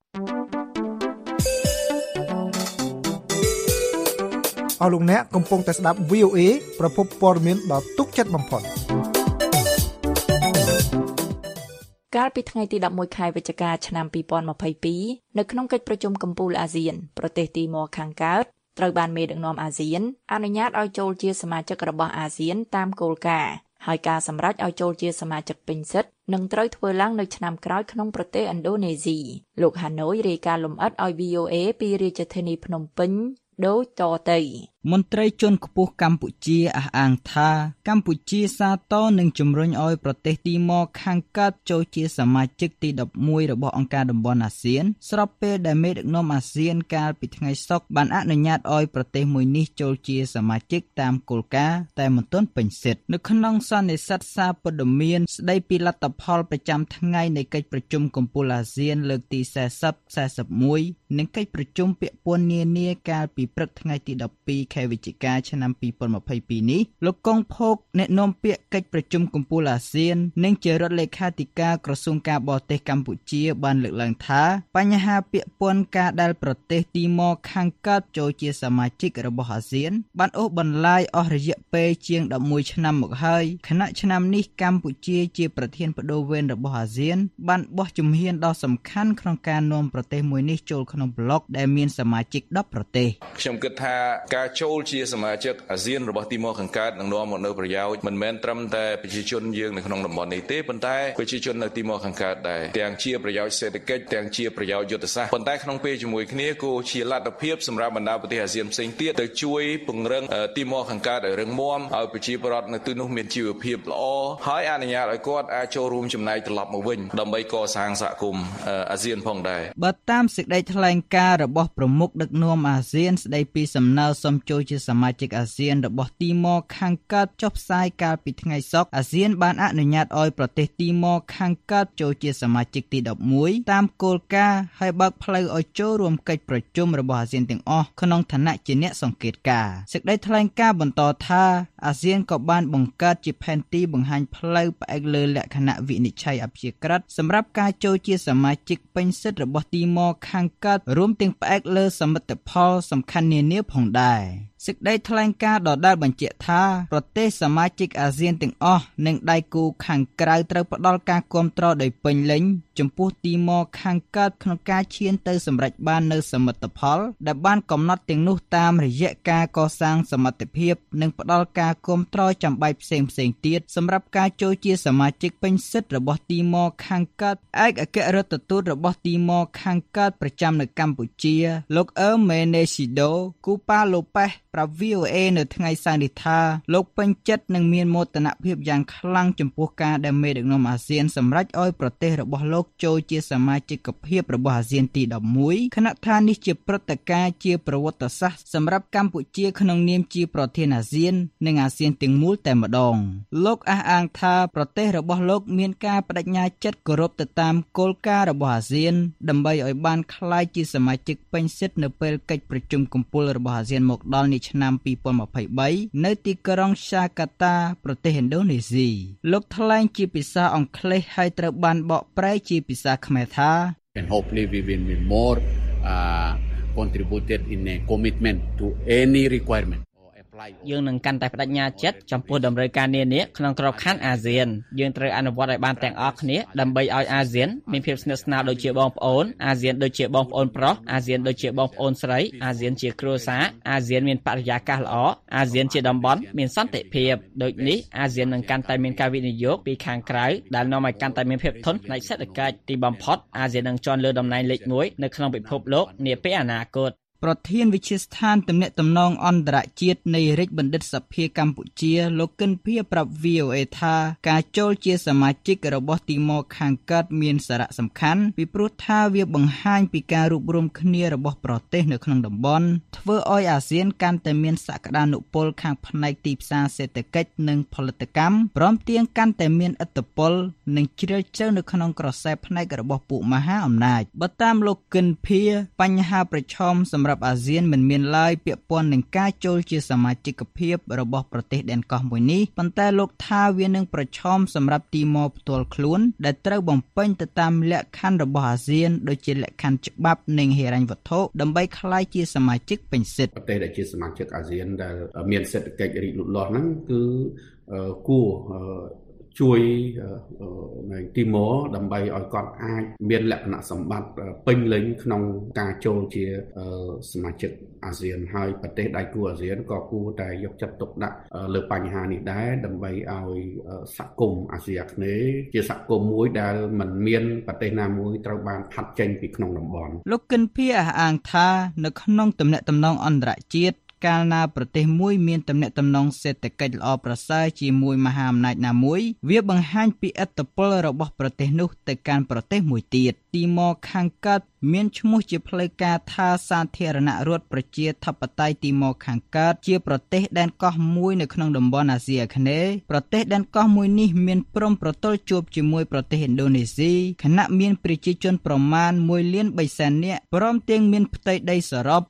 អស់លោកអ្នកកំពុងតែស្ដាប់ VOA ប្រភពព័ត៌មានដ៏ទុកចិត្តបំផុតកាលពីថ្ងៃទី11ខែវិច្ឆិកាឆ្នាំ2022នៅក្នុងកិច្ចប្រជុំកំពូលអាស៊ានប្រទេសទីម៉ូខាងកើតត្រូវបានមេដឹកនាំអាស៊ានអនុញ្ញាតឲ្យចូលជាសមាជិករបស់អាស៊ានតាមគោលការណ៍ហើយការសម្រេចឲ្យចូលជាសមាជិកពេញសិទ្ធិនឹងត្រូវធ្វើឡើងនៅឆ្នាំក្រោយក្នុងប្រទេសឥណ្ឌូនេស៊ីលោកហាណូយរាយការណ៍លម្អិតឲ្យ VOA ពីរាជធានីភ្នំពេញដូចតទៅមន្ត្រីជាន់ខ្ពស់កម្ពុជាអះអាងថាកម្ពុជាសាទរនឹងជំរុញឲ្យប្រទេសទីម៉ូខាងកើតចូលជាសមាជិកទី11របស់អង្គការតំបន់អាស៊ានស្របពេលដែលមេដឹកនាំអាស៊ានកាលពីថ្ងៃសុក្របានអនុញ្ញាតឲ្យប្រទេសមួយនេះចូលជាសមាជិកតាមគោលការណ៍តែមិនទាន់ពេញសិទ្ធិនៅក្នុងសន្និសីទសារព័ត៌មានស្ដីពីលទ្ធផលប្រចាំថ្ងៃនៃកិច្ចប្រជុំកំពូលអាស៊ានលើកទី40-41និងកិច្ចប្រជុំពាក់ព័ន្ធនានាកាលពីព្រឹកថ្ងៃទី12ខែវិច្ឆិកាឆ្នាំ2022នេះលោកកុងភោគអ្នកនាំពាក្យកិច្ចប្រជុំកំពូលអាស៊ាននិងជារដ្ឋលេខាធិការក្រសួងការបរទេសកម្ពុជាបានលើកឡើងថាបញ្ហាពាក់ព័ន្ធការដែលប្រទេសទីម៉ូខាងកើតចូលជាសមាជិករបស់អាស៊ានបានអូសបន្លាយអស់រយៈពេលជាង11ឆ្នាំមកហើយខណៈឆ្នាំនេះកម្ពុជាជាប្រធានបដូវវេនរបស់អាស៊ានបានបោះជំហានដ៏សំខាន់ក្នុងការនាំប្រទេសមួយនេះចូលក្នុងប្លុកដែលមានសមាជិក10ប្រទេសខ្ញុំគិតថាការចូលជាសមាជិកអាស៊ានរបស់ទីម៉ូខាងកើតនឹងនាំមកនូវប្រយោជន៍មិនមែនត្រឹមតែប្រជាជនយើងនៅក្នុងតំបន់នេះទេប៉ុន្តែប្រជាជននៅទីម៉ូខាងកើតដែរទាំងជាប្រយោជន៍សេដ្ឋកិច្ចទាំងជាប្រយោជន៍យុទ្ធសាស្ត្រប៉ុន្តែក្នុងពេលជាមួយគ្នាក៏ជាលទ្ធភាពសម្រាប់បណ្ដាប្រទេសអាស៊ានផ្សេងទៀតទៅជួយពង្រឹងទីម៉ូខាងកើតឲ្យរឹងមាំឲ្យប្រជាពលរដ្ឋនៅទីនោះមានជីវភាពល្អហើយអនុញ្ញាតឲ្យគាត់អាចចូលរួមចំណែកត្រឡប់មកវិញដើម្បីកសាងសហគមន៍អាស៊ានផងដែរបើតាមសេចក្តីថ្លែងការណ៍របស់ប្រមុខដឹកនាំអាស៊ានស្ដីពីសំណើសុំចូលជាសមាជិកអាស៊ានរបស់ទីម៉ូខាងកើតចុះផ្សាយកាលពីថ្ងៃសុក្រអាស៊ានបានអនុញ្ញាតឲ្យប្រទេសទីម៉ូខាងកើតចូលជាសមាជិកទី11តាមគោលការណ៍ហើយបើកផ្លូវឲ្យចូលរួមកិច្ចប្រជុំរបស់អាស៊ានទាំងអស់ក្នុងឋានៈជាអ្នកសង្កេតការណ៍សេចក្តីថ្លែងការណ៍បន្តថាអាស៊ានក៏បានបង្កើតជាផែនទីបង្ហាញផ្លូវផ្អែកលើលក្ខណៈវិនិច្ឆ័យអព្យាក្រឹតសម្រាប់ការចូលជាសមាជិកពេញសិទ្ធិរបស់ទីម៉ូខាងកើតរួមទាំងផ្អែកលើសមិទ្ធផលសំខាន់នានាផងដែរសេចក្តីថ្លែងការណ៍ដដែលបញ្ជាក់ថាប្រទេសសមាជិកអាស៊ានទាំងអស់និងដៃគូខាងក្រៅត្រូវផ្ដល់ការគាំទ្រដោយពេញលេញចំពោះទីម៉ូខាងកើតក្នុងការឈានទៅសម្រេចបាននូវសមិទ្ធផលដែលបានកំណត់ទាំងនោះតាមរយៈការកសាងសមត្ថភាពនិងផ្ដល់ការគាំទ្រចាំបាច់ផ្សេងៗទៀតសម្រាប់ការចូលជាសមាជិកពេញសិទ្ធិរបស់ទីម៉ូខាងកើតឯកអគ្គរដ្ឋទូតរបស់ទីម៉ូខាងកើតប្រចាំនៅកម្ពុជាលោកអឺមេណេស៊ីដូគូប៉ាឡូប៉េសប្រាប់ VOA នៅថ្ងៃសៅរ៍នេះថាលោកពេញចិត្តនិងមានមោទនភាពយ៉ាងខ្លាំងចំពោះការដែលមេដឹកនាំអាស៊ានសម្រេចឲ្យប្រទេសរបស់លោកចូលជាសមាជិកភាពរបស់អាស៊ានទី11ខណៈថានេះជាព្រឹត្តិការណ៍ជាប្រវត្តិសាស្ត្រសម្រាប់កម្ពុជាក្នុងនាមជាប្រធានអាស៊ាននិងអាស៊ានទាំងមូលតែម្ដងលោកអះអាងថាប្រទេសរបស់លោកមានការបដិញ្ញាចិត្តគោរពទៅតាមគោលការណ៍របស់អាស៊ានដើម្បីឲ្យបានក្លាយជាសមាជិកពេញសិទ្ធិនៅពេលកិច្ចប្រជុំកំពូលរបស់អាស៊ានមកដល់ឆ្នាំ2023នៅទីក្រុងសាកាតាប្រទេសឥណ្ឌូនេស៊ីលោកថ្លែងជាភាសាអង់គ្លេសហើយត្រូវបានបកប្រែជាភាសាខ្មែរថា And hopefully we will be more contributed in a commitment to any requirement យើងនឹងកាន់តែបដិញ្ញាចិត្តចំពោះតម្រូវការនានាក្នុងក្របខ័ណ្ឌអាស៊ានយើងត្រូវអនុវត្តឲ្យបានទាំងអស់គ្នាដើម្បីឲ្យអាស៊ានមានភាពស្និទ្ធស្នាលដូចជាបងប្អូនអាស៊ានដូចជាបងប្អូនប្រុសអាស៊ានដូចជាបងប្អូនស្រីអាស៊ានជាគ្រួសារអាស៊ានមានបរិយាកាសល្អអាស៊ានជាតំបន់មានសន្តិភាពដូចនេះអាស៊ាននឹងកាន់តែមានការវិនិយោគពីខាងក្រៅដែលនាំឲ្យកាន់តែមានភាពធន់ផ្នែកសេដ្ឋកិច្ចទីបំផុតអាស៊ាននឹងជាន់លើតំណែងលេខ1នៅក្នុងពិភពលោកនាពេលអនាគតប្រធានវិទ្យាស្ថានទំនាក់ទំនងអន្តរជាតិនៃរាជបណ្ឌិតសភាកម្ពុជាលោកគិនភៀប្រាប់ VOA ថាការចូលជាសមាជិករបស់ទីម៉ូខាងកើតមានសារៈសំខាន់ពីព្រោះថាវាបង្ហាញពីការរួបរวมគ្នារបស់ប្រទេសនៅក្នុងតំបន់ធ្វើឲ្យអាស៊ានកាន់តែមានសក្តានុពលខាងផ្នែកទីផ្សារសេដ្ឋកិច្ចនិងផលិតកម្មព្រមទាំងកាន់តែមានឥទ្ធិពលនិងជ្រាលជ្រៅនៅក្នុងក្រសែផ្នែករបស់ពួកមហាអំណាចបើតាមលោកគិនភៀបញ្ហាប្រឈមសម្រាប់អាស៊ានមិនមានឡើយពាក់ព័ន្ធនឹងការចូលជាសមាជិកភាពរបស់ប្រទេសដែនកោះមួយនេះប៉ុន្តែលោកថាវានឹងប្រឈមសម្រាប់ទីម៉ូផ្ទាល់ខ្លួនដែលត្រូវបំពេញទៅតាមលក្ខខណ្ឌរបស់អាស៊ានដូចជាលក្ខខណ្ឌច្បាប់និងហិរញ្ញវត្ថុដើម្បីក្លាយជាសមាជិកពេញសិទ្ធិប្រទេសដែលជាសមាជិកអាស៊ានដែលមានសេដ្ឋកិច្ចរីកលូតលាស់ហ្នឹងគឺគួរជួយនៅទីម៉ូដើម្បីឲ្យគាត់អាចមានលក្ខណៈសម្បត្តិពេញលេញក្នុងការចូលជាសមាជិកអាស៊ានហើយប្រទេសដៃគូអាស៊ានក៏គួរតែយកចិត្តទុកដាក់លើបញ្ហានេះដែរដើម្បីឲ្យសហគមន៍អាស៊ីអាគ្នេយ៍ជាសហគមន៍មួយដែលមិនមានប្រទេសណាមួយត្រូវបានផាត់ចេញពីក្នុងតំបន់លោកគិនភៀអះអាងថានៅក្នុងទំនាក់ទំនងអន្តរជាតិកាលណាប្រទេសមួយមានទំនាក់ទំនងសេដ្ឋកិច្ចល្អប្រសើរជាមួយមហាអំណាចណាមួយវាបង្ហាញពីឥទ្ធិពលរបស់ប្រទេសនោះទៅកាន់ប្រទេសមួយទៀតទីម៉ូខាងកើតមានឈ្មោះជាផ្លូវការថាសាធារណរដ្ឋប្រជាធិបតេយ្យទីម៉ូខាងកើតជាប្រទេសដែនកោះមួយនៅក្នុងតំបន់អាស៊ីអាគ្នេយ៍ប្រទេសដែនកោះមួយនេះមានព្រំប្រទល់ជួបជាមួយប្រទេសឥណ្ឌូនេស៊ីខណៈមានប្រជាជនប្រមាណ 1,300,000 នាក់ព្រមទាំងមានផ្ទៃដីសរុប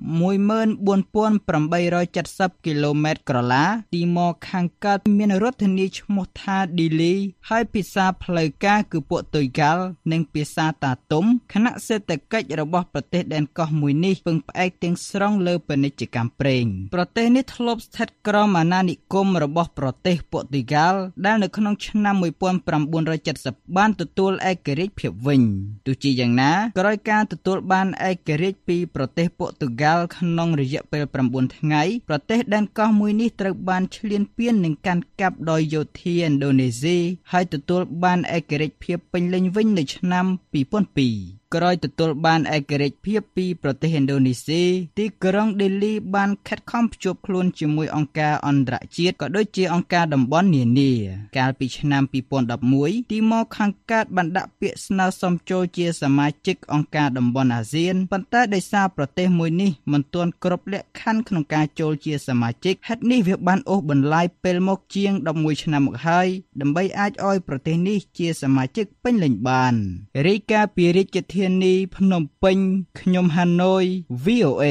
14,870 គីឡូម៉ែត្រក្រឡាទីម៉ូខាងកើតមានរដ្ឋធានីឈ្មោះថាឌីលីហើយភាសាផ្លូវការគឺព័រទុយហ្គាល់និងភាសាតាទុំខណៈសេដ្ឋកិច្ចរបស់ប្រទេសដែនកោះមួយនេះពឹងផ្អែកទាំងស្រុងលើពាណិជ្ជកម្មប្រេងប្រទេសនេះធ្លាប់ស្ថិតក្រោមអាណានិគមរបស់ប្រទេសព័រទុយហ្គាល់ដែលនៅក្នុងឆ្នាំ 1970 បានទទួលឯករាជ្យភាពវិញទោះជាយ៉ាងណាក្រោយការទទួលបានឯករាជ្យពីប្រទេសព័រទុយហ្គាល់ក្នុងរយៈពេល 9 ថ្ងៃប្រទេសដែនកោះមួយនេះត្រូវបានឈ្លានពាននិងកាន់កាប់ដោយយោធាឥណ្ឌូនេស៊ីហើយទទួលបានឯករាជ្យភាពពេញលេញវិញនៅឆ្នាំ 2002ក្រោយទទួលបានឯករាជ្យភាពពីប្រទេសឥណ្ឌូនេស៊ីទីក្រុងឌីលីបានខិតខំភ្ជាប់ខ្លួនជាមួយអង្គការអន្តរជាតិក៏ដូចជាអង្គការតំបន់នានាកាលពីឆ្នាំ 2011 ទីម៉ូខាងកើតបានដាក់ពាក្យស្នើសុំចូលជាសមាជិកអង្គការតំបន់អាស៊ានប៉ុន្តែដោយសារប្រទេសមួយនេះមិនទាន់គ្រប់លក្ខខណ្ឌក្នុងការចូលជាសមាជិកហេតុនេះវាបានអូសបន្លាយពេលមកជាង11ឆ្នាំមកហើយដើម្បីអាចឲ្យប្រទេសនេះជាសមាជិកពេញលេញបានរាយការណ៍ពីរាជធានីភ្នំពេញខ្ញុំហាណូយ VOA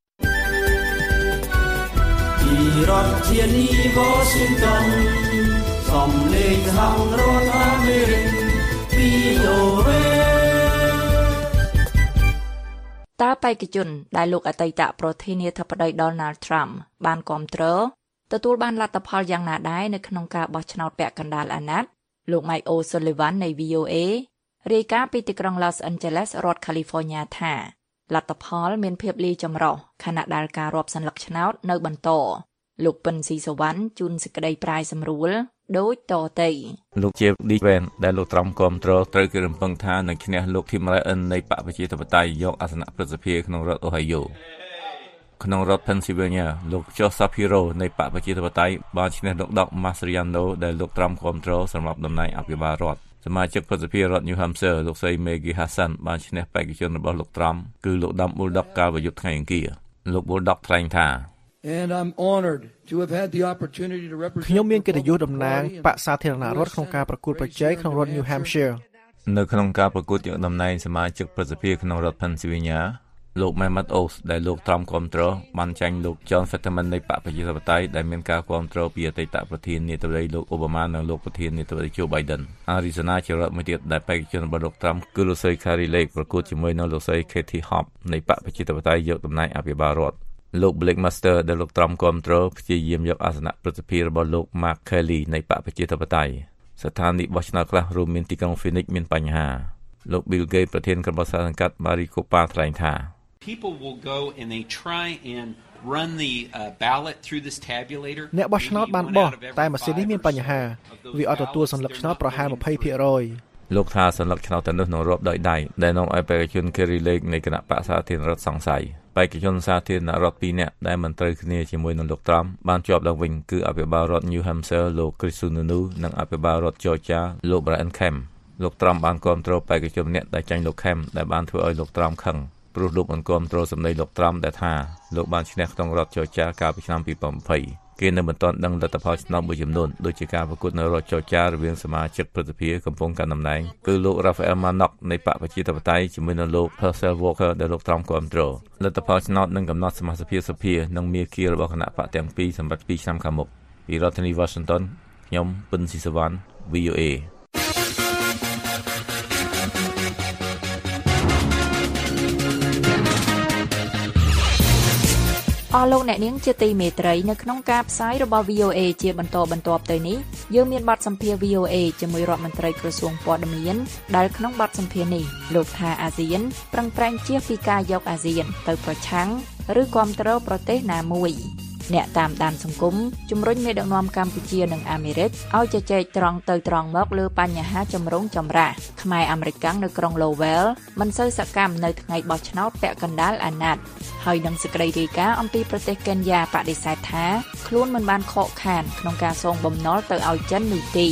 ពីរដ្ឋធានី Washington សំឡេងសហរដ្ឋអាមេរិក VOA តើបេក្ខជនដែលលោកអតីតប្រធានាធិបតី Donald Trump បានគាំទ្រទទួលបានលទ្ធផលយ៉ាងណាដែរនៅក្នុងការបោះឆ្នោតពាក់កណ្ដាលអាណត្តិលោក Mike O'Sullivan នៃ VOA រាយការណ៍ពីទីក្រុង Los Angeles រដ្ឋ California ថាលទ្ធផលមានភាពលាយចម្រុះខណៈដែលការរាប់សន្លឹកឆ្នោតនៅបន្តលោកពិនស៊ីសវណ្ណជូនសេចក្តីប្រាយសម្រួលដូចតទៅលោកជាឌីវែនដែលលោកត្រាំគាំទ្រត្រូវគេរំពឹងថានឹងឈ្នះលោកធីមរ៉ាអិននៃបកប្រជាធិបតេយ្យយកអាសនៈប្រសិទ្ធភាពក្នុងរដ្ឋអូហាយ៉ូក្នុងរដ្ឋ Pennsylvania លោក Joseph Hero នៃបកប្រជាធិបតេយ្យបានឈ្នះលោក Doug Mastriano ដែលលោកត្រាំគាំទ្រសម្រាប់តំណែងអភិបាលរដ្ឋសមាជិកប្រសិទ្ធភាពរដ្ឋ New Hampshire លោកស្រី Maggie Hassan បានឈ្នះបេក្ខជនរបស់លោកត្រាំគឺលោក Dom Bullock កាលពីយប់ថ្ងៃអង្គារលោក Bullock ថ្លែងថា And I'm honored to have had the opportunity to represent ខ្ញុំមានកិត្តិយសតំណាងបកសាធារណរដ្ឋក្នុងការប្រកួតប្រជែងក្នុងរដ្ឋ New Hampshire នៅក្នុងការប្រកួតយកតំណែងសមាជិកប្រសិទ្ធភាពក្នុងរដ្ឋ Pennsylvania លោក Mehmet Oz ដែលលោកត្រាំគាំទ្របានចាញ់លោក John Fetterman នៃបកប្រជាធិបតេយ្យដែលមានការគាំទ្រពីអតីតប្រធានាធិបតីលោក Obama និងលោកប្រធានាធិបតី Joe Biden Arizona ជារដ្ឋមួយទៀតដែលបេក្ខជនរបស់លោកត្រាំគឺលោកស្រី Kari Lake ប្រកួតជាមួយនឹងលោកស្រី Katie Hobbs នៃបកប្រជាធិបតេយ្យយកតំណែងអភិបាលរដ្ឋលោក Blake Master ដែលលោកត្រាំគាំទ្រព្យាយាមយកអាសនៈប្រសិទ្ធភាពរបស់លោក Mark Kelly នៃបកប្រជាធិបតេយ្យស្ថានីយបោះឆ្នោតខ្លះរួមមានទីក្រុង Phoenix មានបញ្ហាលោក Bill Gates ប្រធានក្រុមប្រឹក្សាសង្កាត់ Maricopa ថ្លែងថា People will go and they try and run the ballot through this tabulator អ្នកបោះឆ្នោតបានបោះតែម៉ាស៊ីននេះមានបញ្ហាវាអត់ទទួលសន្លឹកឆ្នោតប្រហែល 20% លោកថាសន្លឹកឆ្នោតទាំងនោះនឹងរាប់ដោយដៃដែលនាំឲ្យបេក្ខជន Kari Lake នៃគណៈបក្សសាធារណរដ្ឋសង្ស័យបេក្ខជនសាធារណរដ្ឋ2នាក់ដែលមិនត្រូវគ្នាជាមួយនឹងលោកត្រាំបានជាប់ឡើងវិញគឺអភិបាលរដ្ឋ New Hampshire លោក Chris Sununu និងអភិបាលរដ្ឋ Georgia លោក Brian Kemp លោកត្រាំបានគាំទ្របេក្ខជនម្នាក់ដែលចាញ់លោក Kemp ដែលបានធ្វើឲ្យលោកត្រាំខឹងព្រោះលោកបានគាំទ្រសម្ដីលោកត្រាំដែលថាលោកបានឈ្នះក្នុងរដ្ឋ Georgia កាលពីឆ្នាំ2020គេនៅមិនទាន់ដឹងលទ្ធផលឆ្នោតមួយចំនួនដូចជាការប្រកួតនៅរដ្ឋ Georgia រវាងសមាជិកប្រសិទ្ធភាពកំពុងកាន់តំណែងគឺលោក Raphael Warnock នៃបកប្រជាធិបតេយ្យជាមួយនឹងលោក Herschel Walker ដែលលោកត្រាំគាំទ្រលទ្ធផលឆ្នោតនឹងកំណត់សមាជិកសភានិងមាគ៌ារបស់គណៈបកទាំងពីរសម្រាប់2ឆ្នាំខាងមុខពីរដ្ឋធានី Washington ខ្ញុំពិនស៊ីសវណ្ណ VOA អស់លោកអ្នកនាងជាទីមេត្រីនៅក្នុងការផ្សាយរបស់ VOA ជាបន្តបន្ទាប់ទៅនេះយើងមានបទសម្ភាសន៍ VOA ជាមួយរដ្ឋមន្ត្រីក្រសួងព័ត៌មានដែលក្នុងបទសម្ភាសន៍នេះលោកថាអាស៊ានប្រឹងប្រែងជៀសពីការយកអាស៊ានទៅប្រឆាំងឬគាំទ្រប្រទេសណាមួយអ្នកតាមដានសង្គមជំរុញមេដឹកនាំកម្ពុជានិងអាមេរិកឲ្យជជែកត្រង់ទៅត្រង់មកលើបញ្ហាចម្រូងចម្រាសខ្មែរអាមេរិកាំងនៅក្រុង Lowell មិនសូវសកម្មនៅថ្ងៃបោះឆ្នោតពាក់កណ្ដាលអាណត្តិហើយនឹងសេចក្តីរាយការណ៍អំពីប្រទេសកេនយ៉ាបដិសេធថាខ្លួនមិនបានខកខានក្នុងការសងបំណុលទៅឲ្យចិននោះទេ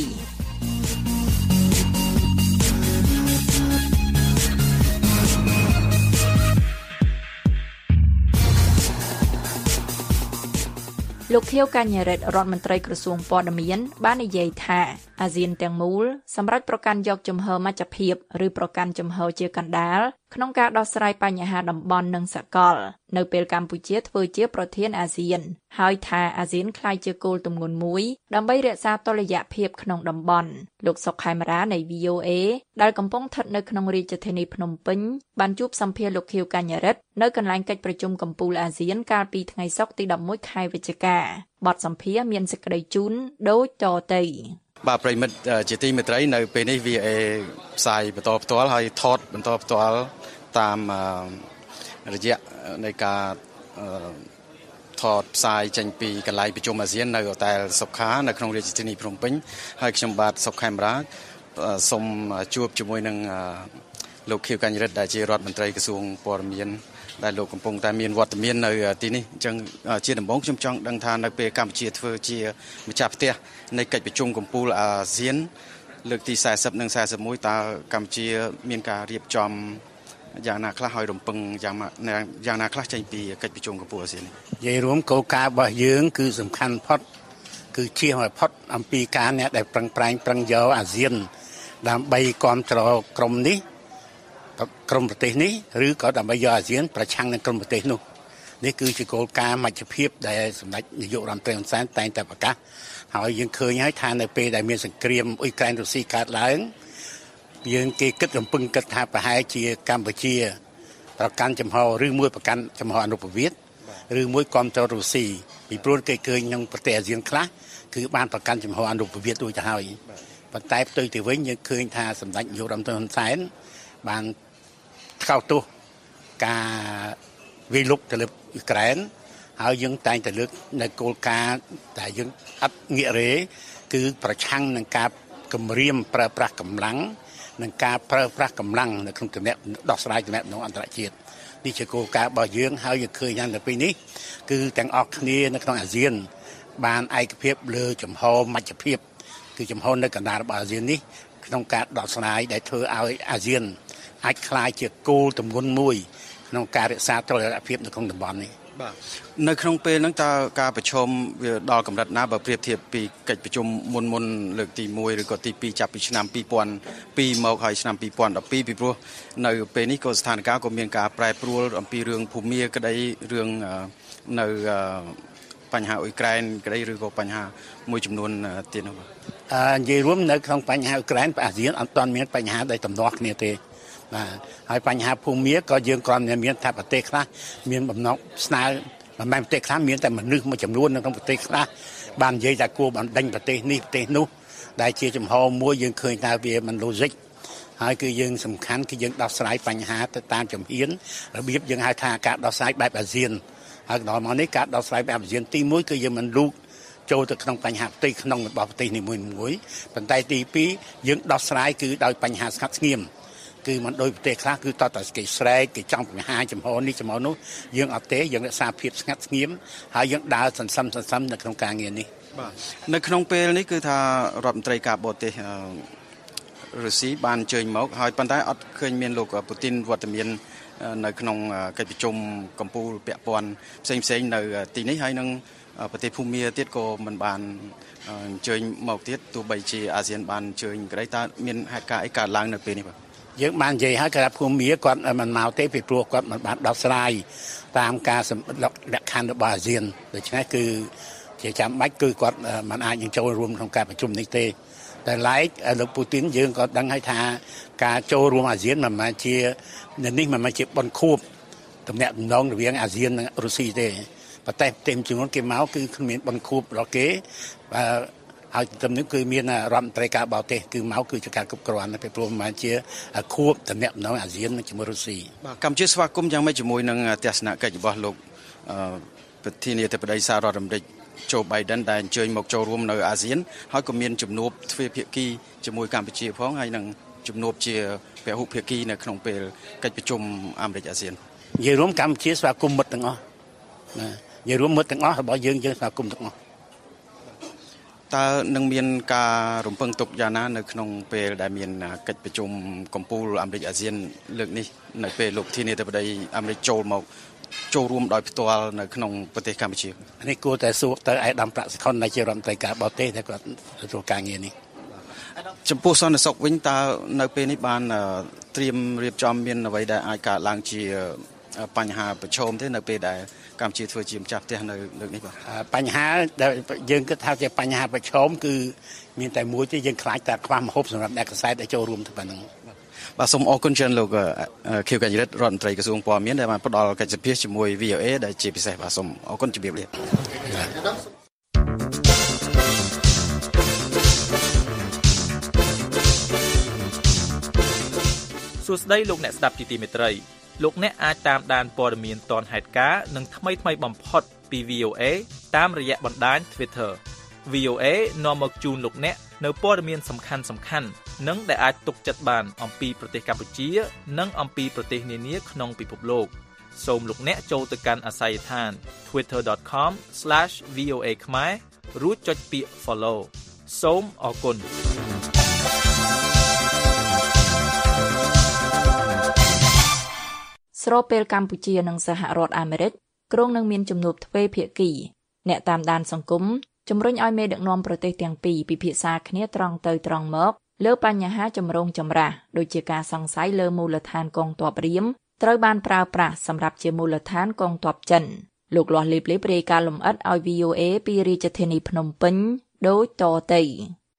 លោកខៀវកញ្ញរិទ្ធរដ្ឋមន្ត្រីក្រសួងព័ត៌មានបាននិយាយថាអាស៊ានទាំងមូលសម្រាប់ប្រកាន់យកជំហរមជ្ឈភាពឬប្រកាន់ជំហរជាកណ្ដាលក្នុងការដោះស្រាយបញ្ហាតំបន់និងសកលនៅពេលកម្ពុជាធ្វើជាប្រធានអាស៊ានហើយថាអាស៊ានក្លាយជាគោលទំនួលមួយដើម្បីរក្សាតុល្យភាពក្នុងតំបន់លោកសុកខេមរានៃ VOA ដែលកំពុងស្ថិតនៅក្នុងរាជធានីភ្នំពេញបានជួបសម្ភាសន៍លោកខៀវកញ្ញរិទ្ធនៅកន្លែងកិច្ចប្រជុំកំពូលអាស៊ានកាលពីថ្ងៃសុក្រទី11ខែវិច្ឆិកាបទសម្ភាសន៍មានសេចក្តីជូនដូចតទៅបាទប្រិមិត្តជាទីមេត្រីនៅពេលនេះ VOA ផ្សាយបន្តផ្ទាល់ហើយថតបន្តផ្ទាល់តាមរយៈនៃការថតផ្សាយចេញពីកន្លែងប្រជុំអាស៊ាននៅហូតែលសុខានៅក្នុងរាជធានីភ្នំពេញហើយខ្ញុំបាទសុកខេមរាសូមជួបជាមួយនឹងលោកខៀវកញ្ញរិទ្ធដែលជារដ្ឋមន្ត្រីក្រសួងព័ត៌មានដែលលោកកំពុងតែមានវត្តមាននៅទីនេះអញ្ចឹងជាដំបូងខ្ញុំចង់ដឹងថានៅពេលកម្ពុជាធ្វើជាម្ចាស់ផ្ទះនៃកិច្ចប្រជុំកំពូលអាស៊ានលើកទី40និង41តើកម្ពុជាមានការរៀបចំយ៉ាងណាខ្លះឲ្យរំពឹងយ៉ាងណាខ្លះចេញពីកិច្ចប្រជុំកំពូលអាស៊ាននេះនិយាយរួមគោលការណ៍របស់យើងគឺសំខាន់ផុតគឺជៀសឲ្យផុតអំពីការអ្នកដែលប្រឹងប្រែងប្រឹងយកអាស៊ានដើម្បីគ្រប់គ្រងក្រុមនេះក្រុមប្រទេសនេះឬក៏ដើម្បីយកអាស៊ានប្រឆាំងនឹងក្រុមប្រទេសនោះនេះគឺជាគោលការណ៍មជ្ឈភាពដែលសម្ដេចនាយករដ្ឋមន្ត្រីហ៊ុនសែនតែងតែប្រកាសហើយយើងឃើញហើយថានៅពេលដែលមានសង្គ្រាមអ៊ុយក្រែនរុស្ស៊ីកើតឡើងយើងគេគិតរំពឹងគិតថាប្រហែលជាកម្ពុជាប្រកាន់ចំហឬមួយប្រកាន់ចំហអនុប្រវត្តិឬមួយគ្រប់គ្រងរុស្ស៊ីពីព្រោះគេឃើញក្នុងប្រទេសអាស៊ានខ្លះគឺបានប្រកាន់ចំហអនុប្រវត្តិដូចទៅហើយប៉ុន្តែផ្ទុយទៅវិញយើងឃើញថាសម្ដេចនាយករដ្ឋមន្ត្រីហ៊ុនសែនបានថ្កោលទោសការវាយលុកទៅលើអ៊ុយក្រែនហើយយើងតែងតែលើកនៅគោលការណ៍ដែលយើងអត់ងាករេគឺប្រឆាំងនឹងការគម្រាមប្រើប្រាស់កម្លាំងនិងការប្រើប្រាស់កម្លាំងនៅក្នុងទំនាក់ដោះស្រាយទំនាក់ទំនងអន្តរជាតិនេះជាគោលការណ៍របស់យើងហើយយើងឃើញថានៅពេលនេះគឺទាំងអស់គ្នានៅក្នុងអាស៊ានបានឯកភាពលើចំហមជ្ឈភាពគឺចំហនៅកណ្ដាលរបស់អាស៊ាននេះក្នុងការដោះស្រាយដែលធ្វើឲ្យអាស៊ានអាចក្លាយជាគោលទម្ងន់មួយក្នុងការរក្សាតុល្យភាពនៅក្នុងតំបន់នេះបាទនៅក្នុងពេលហ្នឹងតើការប្រជុំវាដល់កម្រិតណាបើប្រៀបធៀបពីកិច្ចប្រជុំមុនលើកទី1ឬក៏ទី2ចាប់ពីឆ្នាំ2002មកហើយឆ្នាំ2012ពីព្រោះនៅពេលនេះក៏ស្ថានភាពក៏មានការប្រែប្រួលអំពីរឿងភូមាក្តីរឿងនៅបញ្ហាអ៊ុយក្រែនក្តីឬក៏បញ្ហាមួយចំនួនទៀតនោះបាទនិយាយរួមនៅក្នុងបញ្ហាអ៊ុយក្រែនអាស៊ានអត់ទាន់មានបញ្ហាដែលទំនាស់គ្នាទេបាទហើយបញ្ហាភូមាក៏យើងគ្រាន់តែមានថាប្រទេសខ្លះមានបំណងស្នើមិនមែនប្រទេសខ្លះមានតែមនុស្សមួយចំនួននៅក្នុងប្រទេសខ្លះបាននិយាយថាគួរបណ្ដេញប្រទេសនេះប្រទេសនោះដែលជាចំហមួយយើងឃើញថាវាមិន logic ហើយគឺយើងសំខាន់គឺយើងដោះស្រាយបញ្ហាទៅតាមជំហានរបៀបយើងហៅថាការដោះស្រាយបែបអាស៊ានហើយដល់មកនេះការដោះស្រាយបែបអាស៊ានទី1គឺយើងមិនលូកចូលទៅក្នុងបញ្ហាផ្ទៃក្នុងរបស់ប្រទេសនីមួយៗប៉ុន្តែទី2យើងដោះស្រាយគឺដោយបញ្ហាស្ងាត់ស្ងៀមគឺមិនដូចប្រទេសខ្លះគឺតតតែគេស្រែកគេចង់បង្ហាញចំហនេះចំហនោះយើងអត់ទេយើងរក្សាភាពស្ងាត់ស្ងៀមហើយយើងដើរសន្សំនៅក្នុងការងារនេះបាទនៅក្នុងពេលនេះគឺថារដ្ឋមន្ត្រីការបរទេសរុស្ស៊ីបានអញ្ជើញមកហើយប៉ុន្តែអត់ឃើញមានលោកពូទីនវត្តមាននៅក្នុងកិច្ចប្រជុំកំពូលពាក់ព័ន្ធផ្សេងនៅទីនេះហើយនឹងប្រទេសភូមាទៀតក៏មិនបានអញ្ជើញមកទៀតទោះបីជាអាស៊ានបានអញ្ជើញក្តីតើមានហេតុការណ៍អីកើតឡើងនៅពេលនេះបាទយើងបាននិយាយហើយគណៈភូមាគាត់មិនមកទេពីព្រោះគាត់មិនបានដោះស្រាយតាមការលក្ខខណ្ឌរបស់អាស៊ានដូច្នេះគឺជាចាំបាច់គឺគាត់មិនអាចនឹងចូលរួមក្នុងការប្រជុំនេះទេតែឡែកលោកពូទីនយើងក៏ដឹងហើយថាការចូលរួមអាស៊ានមិនមែនជានេះមិនមែនជាបនខួបតំណែងតំណងរវាងអាស៊ាននិងរុស្ស៊ីទេប៉ុន្តែផ្ទៃចំនួនគេមកគឺគ្មានបនខួបរបស់គេហើយទំនេះគឺមានរដ្ឋមន្ត្រីការបរទេសគឺមកគឺជាការគ្រប់គ្រាន់ពីព្រោះមិនមែនជាខួបតំណែងតំណងអាស៊ានជាមួយរុស្ស៊ីបាទកម្ពុជាស្វាគមន៍យ៉ាងម៉េចជាមួយនឹងទស្សនកិច្ចរបស់លោកប្រធានាធិបតីសហរដ្ឋអាមេរិកJoe Biden ដែលអញ្ជើញមកចូលរួមនៅអាស៊ានហើយក៏មានជំនួបទ្វេភាគីជាមួយកម្ពុជាផងហើយនឹងជំនួបជាពហុភាគីនៅក្នុងពេលកិច្ចប្រជុំអាមេរិកអាស៊ាននិយាយរួមកម្ពុជាស្វាគមន៍មិត្តទាំងអស់ណានិយាយរួមមិត្តទាំងអស់របស់យើងស្វាគមន៍ទាំងអស់តើនឹងមានការរំពឹងទុកយ៉ាងណានៅក្នុងពេលដែលមានកិច្ចប្រជុំកំពូលអាមេរិកអាស៊ានលើកនេះនៅពេលលោកប្រធានាធិបតីអាមេរិកចូលរួមដោយផ្ទាល់នៅក្នុងប្រទេសកម្ពុជានេះគួរតែសួរទៅឯកឧត្តមប្រាក់សុខុនដែលជារដ្ឋមន្ត្រីការបរទេសដែលគាត់ទទួលការងារនេះចំពោះសន្តិសុខវិញតើនៅពេលនេះបានត្រៀមរៀបចំមានអ្វីដែលអាចកើតឡើងជាបញ្ហាប្រឈមទេនៅពេលដែលកម្ពុជាធ្វើជាម្ចាស់ផ្ទះនៅលើកនេះបាទបញ្ហាដែលយើងគិតថាជាបញ្ហាប្រឈមគឺមានតែមួយទេយើងខ្លាចតែខ្វះម្ហូបសម្រាប់អ្នកកសិកម្មដែលចូលរួមទៅប៉ុណ្ណឹងបាទសូមអរគុណច្រើនលោកខៀវកញ្ញរិទ្ធរដ្ឋមន្ត្រីក្រសួងព័ត៌មានដែលបានផ្ដល់កិច្ចសម្ភាសជាមួយ VOA ដែលជាពិសេសបាទសូមអរគុណជម្រាបលាសួស្តីលោកអ្នកស្ដាប់ជាទីមេត្រីលោកអ្នកអាចតាមដានព័ត៌មានទាន់ហេតុការណ៍និងថ្មីបំផុតពី VOA តាមរយៈបណ្ដាញ Twitter VOA នាំមកជូនលោកអ្នកនៅព័ត៌មានសំខាន់និងដែលអាចទុកចិត្តបានអំពីប្រទេសកម្ពុជានិងអំពីប្រទេសនានាក្នុងពិភពលោកសូមលោកអ្នកចូលទៅកាន់អាសយដ្ឋាន twitter.com/VOA ខ្មែររួចចុចពាក្យ Follow សូមអរគុណស្របពេលកម្ពុជានិងសហរដ្ឋអាមេរិកគ្រោងនឹងមានជំនួបទ្វេភាគីអ្នកតាមដានសង្គមជំរុញឲ្យមេដឹកនាំប្រទេសទាំងពីរពិភាក្សាគ្នាត្រង់ទៅត្រង់មកលើបញ្ហាចម្រូងចម្រាសដូចជាការសង្ស័យលើមូលដ្ឋានកងទ័ពរៀមត្រូវបានប្រើប្រាស់សម្រាប់ជាមូលដ្ឋានកងទ័ពចិនលោកលាស់លេបរាយការណ៍លម្អិតឲ្យ VOA ពីរាជធានីភ្នំពេញដូចតទៅ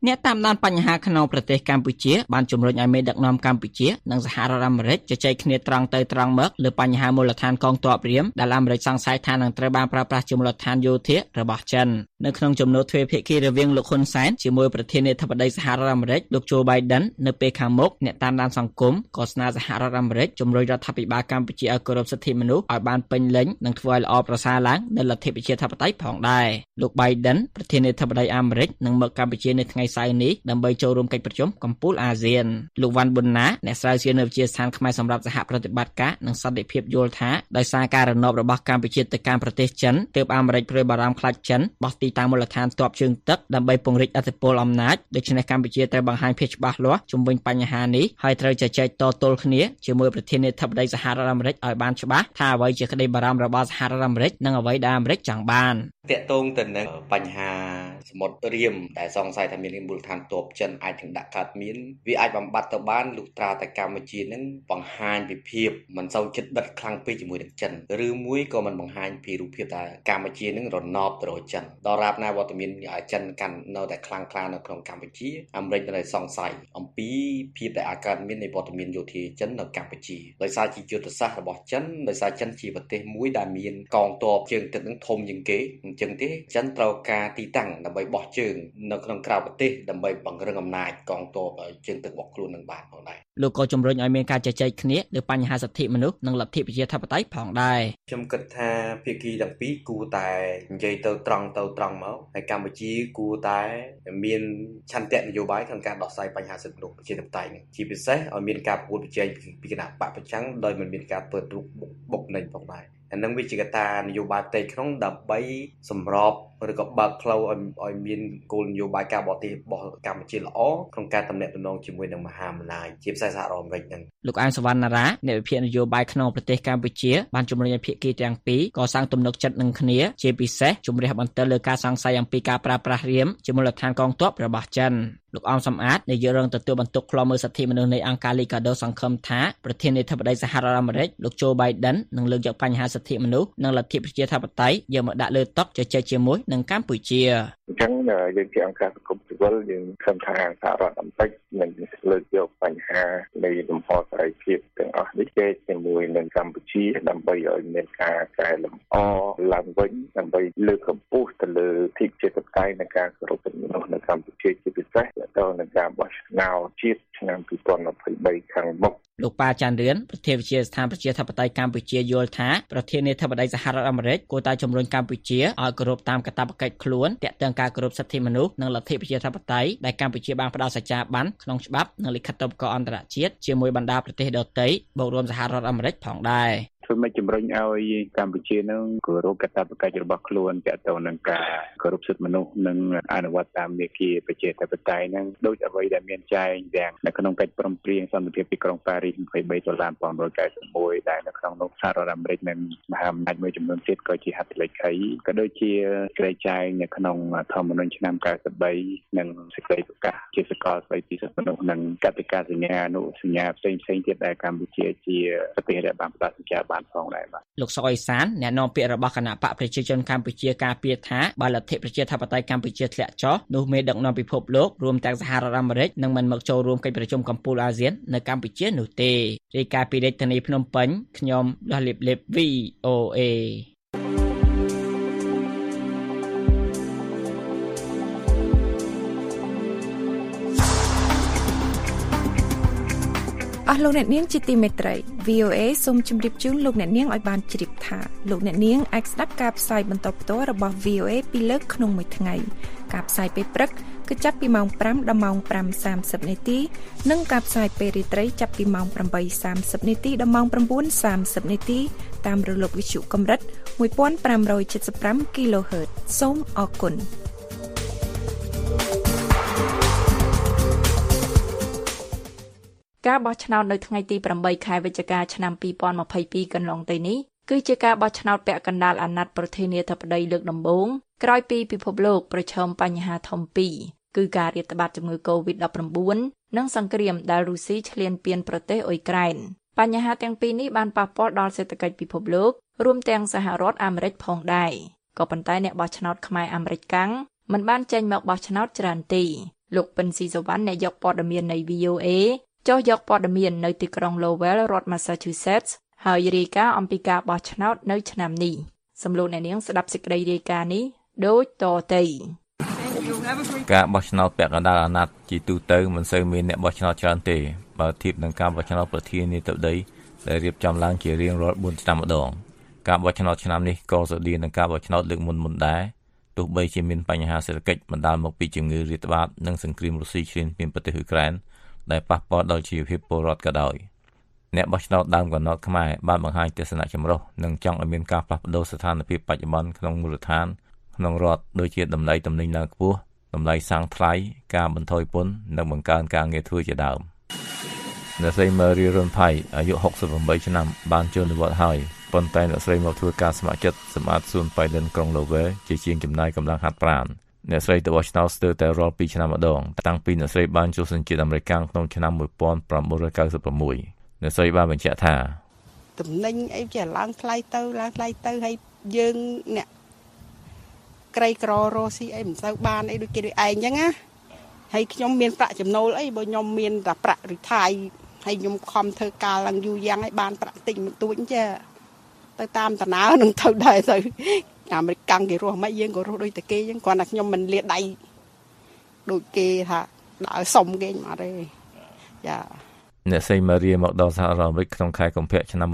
អ្នកតាមដានបញ្ហាក្នុងប្រទេសកម្ពុជាបានជំរុញឲ្យមេដឹកនាំកម្ពុជានិងសហរដ្ឋអាមេរិកជជែកគ្នាត្រង់ទៅត្រង់មកលើបញ្ហាមូលដ្ឋានកងទ័ពរៀមដែលអាមេរិកសង្ស័យថានឹងត្រូវបានប្រើប្រាស់ជាមូលដ្ឋានយោធារបស់ចិននៅក្នុងជំនួបទ្វេភាគីរវាងលោកហ៊ុនសែនជាមួយប្រធានាធិបតីសហរដ្ឋអាមេរិកលោក Joe Biden នៅពេលខាងមុខអ្នកតាមដានសង្គមក៏ស្នើសហរដ្ឋអាមេរិកជំរុញរដ្ឋាភិបាលកម្ពុជាឲ្យគោរពសិទ្ធិមនុស្សឲ្យបានពេញលេញនិងធ្វើឲ្យល្អប្រសើរឡើងនៅលទ្ធិប្រជាធិបតេយ្យផងដែរលោក Biden ប្រធានាធិបតីអាមេរិកនឹងមកកម្ពុជានៅថ្ងៃសៅរ៍នេះដើម្បីចូលរួមកិច្ចប្រជុំកំពូលអាស៊ានលោកវ៉ាន់ប៊ុនណាអ្នកស្រាវជ្រាវនៅវិទ្យាស្ថានខ្មែរសម្រាប់សហប្រតិបត្តិការនិងសន្តិភាពយល់ថាដោយសារការរំលោភរបស់កម្ពុជាទៅកាន់ប្រទេសចិនទើបអាមេរិកព្រួយបារម្ភខ្លាចចិនបោះទីតាំងមូលដ្ឋានទ័ពជើងទឹកដើម្បីពង្រីកឥទ្ធិពលអំណាចដូច្នេះកម្ពុជាត្រូវបង្ហាញភាពច្បាស់លាស់ជុំវិញបញ្ហានេះហើយត្រូវជជែកតទល់គ្នាជាមួយប្រធានាធិបតីសហរដ្ឋអាមេរិកឲ្យបានច្បាស់ថាអ្វីជាក្តីបារម្ភរបស់សហរដ្ឋអាមេរិកនិងអ្វីដែលអាមេរិកចង់បានតាក់ទងទៅនឹងបញ្ហាសមុទ្ររៀមដែលសង្ស័យថាមានមូលដ្ឋានទ័ពចិនអាចនឹងដាក់កើតមានវាអាចបំបត្តិទៅបានលុះត្រាតែកម្ពុជានឹងបង្ហាញពីភាពមិនសូវចិត្តបិទខ្លាំងពេកជាមួយនឹងចិនឬមួយក៏មិនបង្ហាញពីរូបភាពថាកម្ពុជានឹងរណបទៅរកចិនដល់រាបណាវត្តមានចិនកាន់នៅតែខ្លាំងក្លានៅក្នុងកម្ពុជាអាមេរិកនៅតែសង្ស័យអំពីភាពដែលអាចកើតមាននៃវត្តមានយោធាចិននៅកម្ពុជាដោយសារជាយុទ្ធសាស្ត្ររបស់ចិនដោយសារចិនជាប្រទេសមួយដែលមានកងទ័ពជើងទឹកនឹងធំជាងគេអញ្ចឹងទេចិនត្រូវការទីតាំងដើម្បីបោះជើងនៅក្នុងក្រៅប្រទេសដើម្បីបង្រឹងអំណាចកងទ័ពជើងទឹករបស់ខ្លួននឹងបានផងដែរលោកក៏ជំរុញឲ្យមានការជជែកគ្នាលើបញ្ហាសិទ្ធិមនុស្សនិងលទ្ធិប្រជាធិបតេយ្យផងដែរខ្ញុំគិតថាភាគីទាំងពីរគួរតែនិយាយទៅត្រង់មកហើយកម្ពុជាគួរតែមានឆន្ទៈនយោបាយក្នុងការដោះស្រាយបញ្ហាសិទ្ធិមនុស្សប្រជាធិបតេយ្យនេះជាពិសេសឲ្យមានការប្រកួតប្រជែងពីគណៈបកប្រឆាំងដោយមិនមានការធ្វើទុកបុកម្នេញផងដែរអានឹងវាជាកត្តានយោបាយផ្ទៃក្នុងដើម្បីសម្របឬក៏បើកផ្លូវឲ្យមានគោលនយោបាយការបរទេសរបស់កម្ពុជាល្អក្នុងការតំណែងតំណងជាមួយនឹងមហាអំណាចជាពិសេសសហរដ្ឋអាមេរិកនឹងលោកអែមសវណ្ណារាអ្នកវិភាគនយោបាយក្នុងប្រទេសកម្ពុជាបានជំរុញឲ្យភាគីទាំងពីរកសាងទំនុកចិត្តនឹងគ្នាជាពិសេសជំរះបន្ទិលលើការសង្ស័យអំពីការប្រើប្រាស់រៀមជាមូលដ្ឋានកងទ័ពរបស់ចិនលោកអមសំអាតនាយករងទទួលបន្ទុកឃ្លាំមើលសិទ្ធិមនុស្សនៃអង្គការ Liga do សង្ឃឹមថាប្រធានាធិបតីសហរដ្ឋអាមេរិកលោក Joe Biden នឹងលើកយកបញ្ហាសិទ្ធិមនុស្សនិងលទ្ធិប្រជាធិបតេយ្យយកមកដាក់លើតុជជែកជាមួយនឹងកម្ពុជាអញ្ចឹងយើងជាអង្គការសង្គមស៊ីវិលយើងខំថាសហរដ្ឋអាមេរិកនឹងលើកយកបញ្ហានៃលំហសេរីភាពទាំងអស់នេះជែកជាមួយនឹងកម្ពុជាដើម្បីឲ្យមានការកែលម្អឡើងវិញដើម្បីលើកកម្ពស់ទៅលើលទ្ធិប្រជាធិបតេយ្យនិងការគោរពសិទ្ធិមនុស្សនៅកម្ពុជាជាពិសេសទៅនឹងការបោះឆ្នោតជាតិឆ្នាំ2023ខាងមុខលោកប៉ាចាន់រឿនប្រធានវិទ្យាស្ថានប្រជាធិបតេយ្យកម្ពុជាយល់ថាប្រធានាធិបតីសហរដ្ឋអាមេរិកគួរតែជំរុញកម្ពុជាឲ្យគោរពតាមកាតព្វកិច្ចខ្លួនទាក់ទងការគោរពសិទ្ធិមនុស្សនិងលទ្ធិប្រជាធិបតេយ្យដែលកម្ពុជាបានផ្ដល់សច្ចាប័នក្នុងច្បាប់និងលិខិតតុបករអន្តរជាតិជាមួយបណ្ដាប្រទេសដទៃបូករួមសហរដ្ឋអាមេរិកផងដែរធ្វើម៉េចជំរុញឲ្យកម្ពុជានឹងគោរពកាតព្វកិច្ចរបស់ខ្លួនទាក់ទងនឹងការគោរពសិទ្ធិមនុស្សនិងអនុវត្តតាមមាគ៌ាប្រជាធិបតេយ្យនឹងដូចអ្វីដែលមានចែងទាំងនៅក្នុងកិច្ចព្រមព្រៀងសន្តិភាពទីក្រុងប៉ារីស23/1991ដែលនៅក្នុងនោះសហរដ្ឋអាមេរិកនិងមហាអំណាចមួយចំនួនទៀតក៏ជាហត្ថលេខីក៏ដូចជាក្តីចែងនៅក្នុងធម្មនុញ្ញឆ្នាំ93និងសេចក្តីប្រកាសជាសកលស្តីពីសិទ្ធិមនុស្សនិងកតិកាសញ្ញាអនុសញ្ញាផ្សេងៗទៀតដែលកម្ពុជាជាប្រទេសដែលបានផ្ដល់សច្ចាប័នផងដែរបាទលោកសុកអេសានអ្នកនាំពាក្យរបស់គណៈបកប្រជាជនកម្ពុជាការពារថាបើលទ្ធិប្រជាធិបតេយ្យកម្ពុជាធ្លាក់ចុះនោះមេដឹកនាំពិភពលោករួមទាំងសហរដ្ឋអាមេរិកនឹងមិនមកចូលរួមកិច្ចប្រជុំកំពូលអាស៊ាននៅកម្ពុជានោះទេរាយការណ៍ពីរាជធានីភ្នំពេញខ្ញុំលាស់លៀបលេប VOA លោកអ្នកនាងជាទីមេត្រី VOA សូមជម្រាបជូនលោកអ្នកនាងឲ្យបានជ្រាបថាលោកអ្នកនាងអាចស្ដាប់ការផ្សាយបន្តផ្ទាល់របស់ VOA ពីលើកក្នុងមួយថ្ងៃការផ្សាយពេលព្រឹកគឺចាប់ពីម៉ោង 5 ដល់ម៉ោង 5:30 នាទីនិងការផ្សាយពេលរាត្រីចាប់ពីម៉ោង 8:30 នាទីដល់ម៉ោង 9:30 នាទីតាមរលកវិទ្យុកម្រិត 1575 kHz សូមអរគុណការបោះឆ្នោតនៅថ្ងៃទី8ខែវិច្ឆិកាឆ្នាំ2022កន្លងទៅនេះគឺជាការបោះឆ្នោតពាក់កណ្ដាលអាណត្តិប្រធានាធិបតីលើកដំបូងក្រោយពីពិភពលោកប្រឈមបញ្ហាធំពីរគឺការរាតត្បាតជំងឺ COVID-19 និងសង្គ្រាមដែលរុស្ស៊ីឈ្លានពានប្រទេសអ៊ុយក្រែនបញ្ហាទាំងពីរនេះបានប៉ះពាល់ដល់សេដ្ឋកិច្ចពិភពលោករួមទាំងសហរដ្ឋអាមេរិកផងដែរក៏ប៉ុន្តែអ្នកបោះឆ្នោតខ្មែរអាមេរិកកាំងមិនបានចេញមកបោះឆ្នោតច្រើនទេលោកពិនស៊ីសវណ្ណអ្នកយកព័ត៌មាននៃ VOA ចុះយកព័ត៌មាននៅទីក្រុង Lowell រដ្ឋ Massachusetts ហើយរាយការណ៍អំពីការបោះឆ្នោតនៅឆ្នាំនេះសំលោកអ្នកនាងស្ដាប់សេចក្តីរាយការណ៍នេះដូចតទៅការបោះឆ្នោតពាក់កណ្ដាលអាណត្តិជាទូទៅមិនសូវមានអ្នកបោះឆ្នោតច្រើនទេបើធៀបនឹងការបោះឆ្នោតប្រធានាធិបតីដែលរៀបចំឡើងជារៀងរាល់4ឆ្នាំម្ដងការបោះឆ្នោតឆ្នាំនេះក៏ស្រដៀងនឹងការបោះឆ្នោតលើកមុនដែរទោះបីជាមានបញ្ហាសេដ្ឋកិច្ចបណ្ដាលមកពីជំងឺរាតត្បាតនិងសង្គ្រាមរុស្ស៊ីឈ្លានពានប្រទេសអ៊ុយក្រែនដែលប៉ះពាល់ដល់ជីវភាពពលរដ្ឋក៏ដោយអ្នកបោះឆ្នោតដើមកំណត់ខ្មែរបានបង្ហាញទស្សនៈចម្រុះនិងចង់ឲ្យមានការផ្លាស់ប្ដូរស្ថានភាពបច្ចុប្បន្នក្នុងមូលដ្ឋានក្នុងរដ្ឋដូចជាតម្លៃទំនិញឡើងខ្ពស់តម្លៃសាំងថ្លៃការបន្ថយពន្ធនិងបង្កើនការងារធ្វើជាដើមអ្នកស្រី Mary Ronpai អាយុ68ឆ្នាំបានចូលនិវត្តន៍ហើយប៉ុន្តែអ្នកស្រីមកធ្វើការស្ម័គ្រចិត្តសម្អាតសួនប៉ៃលិនក្រុង Lowell ជាជាងចំណាយកម្លាំងហាត់ប្រាណអ្នកស្រីទៅបោះឆ្នោតស្ទើរតែរាល់2ឆ្នាំម្ដងតាំងពីអ្នកស្រីបានចូលសញ្ជាតិអាមេរិកក្នុងឆ្នាំ1996អ្នកស្រីបានបញ្ជាក់ថាតំណែងអីចេះឡើងថ្លៃទៅហើយយើងអ្នកក្រីក្ររស់ស៊ីអីមិនសូវបានអីដូចគេដូចឯងអញ្ចឹងណាហើយខ្ញុំមានប្រាក់ចំណូលអីបើខ្ញុំមានតែប្រាក់រិធាយហើយខ្ញុំខំធ្វើការឡើងយូរយ៉ាងហើយបានប្រាក់តិចមិនទួចចេះទៅតាមតំណើនឹងទៅដែរទៅអាមេរិកកាំងគេរស់មិនយើងក៏រស់ដូចតែគេអញ្ចឹងគ្រាន់តែខ្ញុំមិនលាដៃដូចគេថាដើរសុំគេមកទេចាអ្នកស្រី Maria មកដល់សហរដ្ឋអាមេរិកក្នុងខែកុម្ភៈឆ្នាំ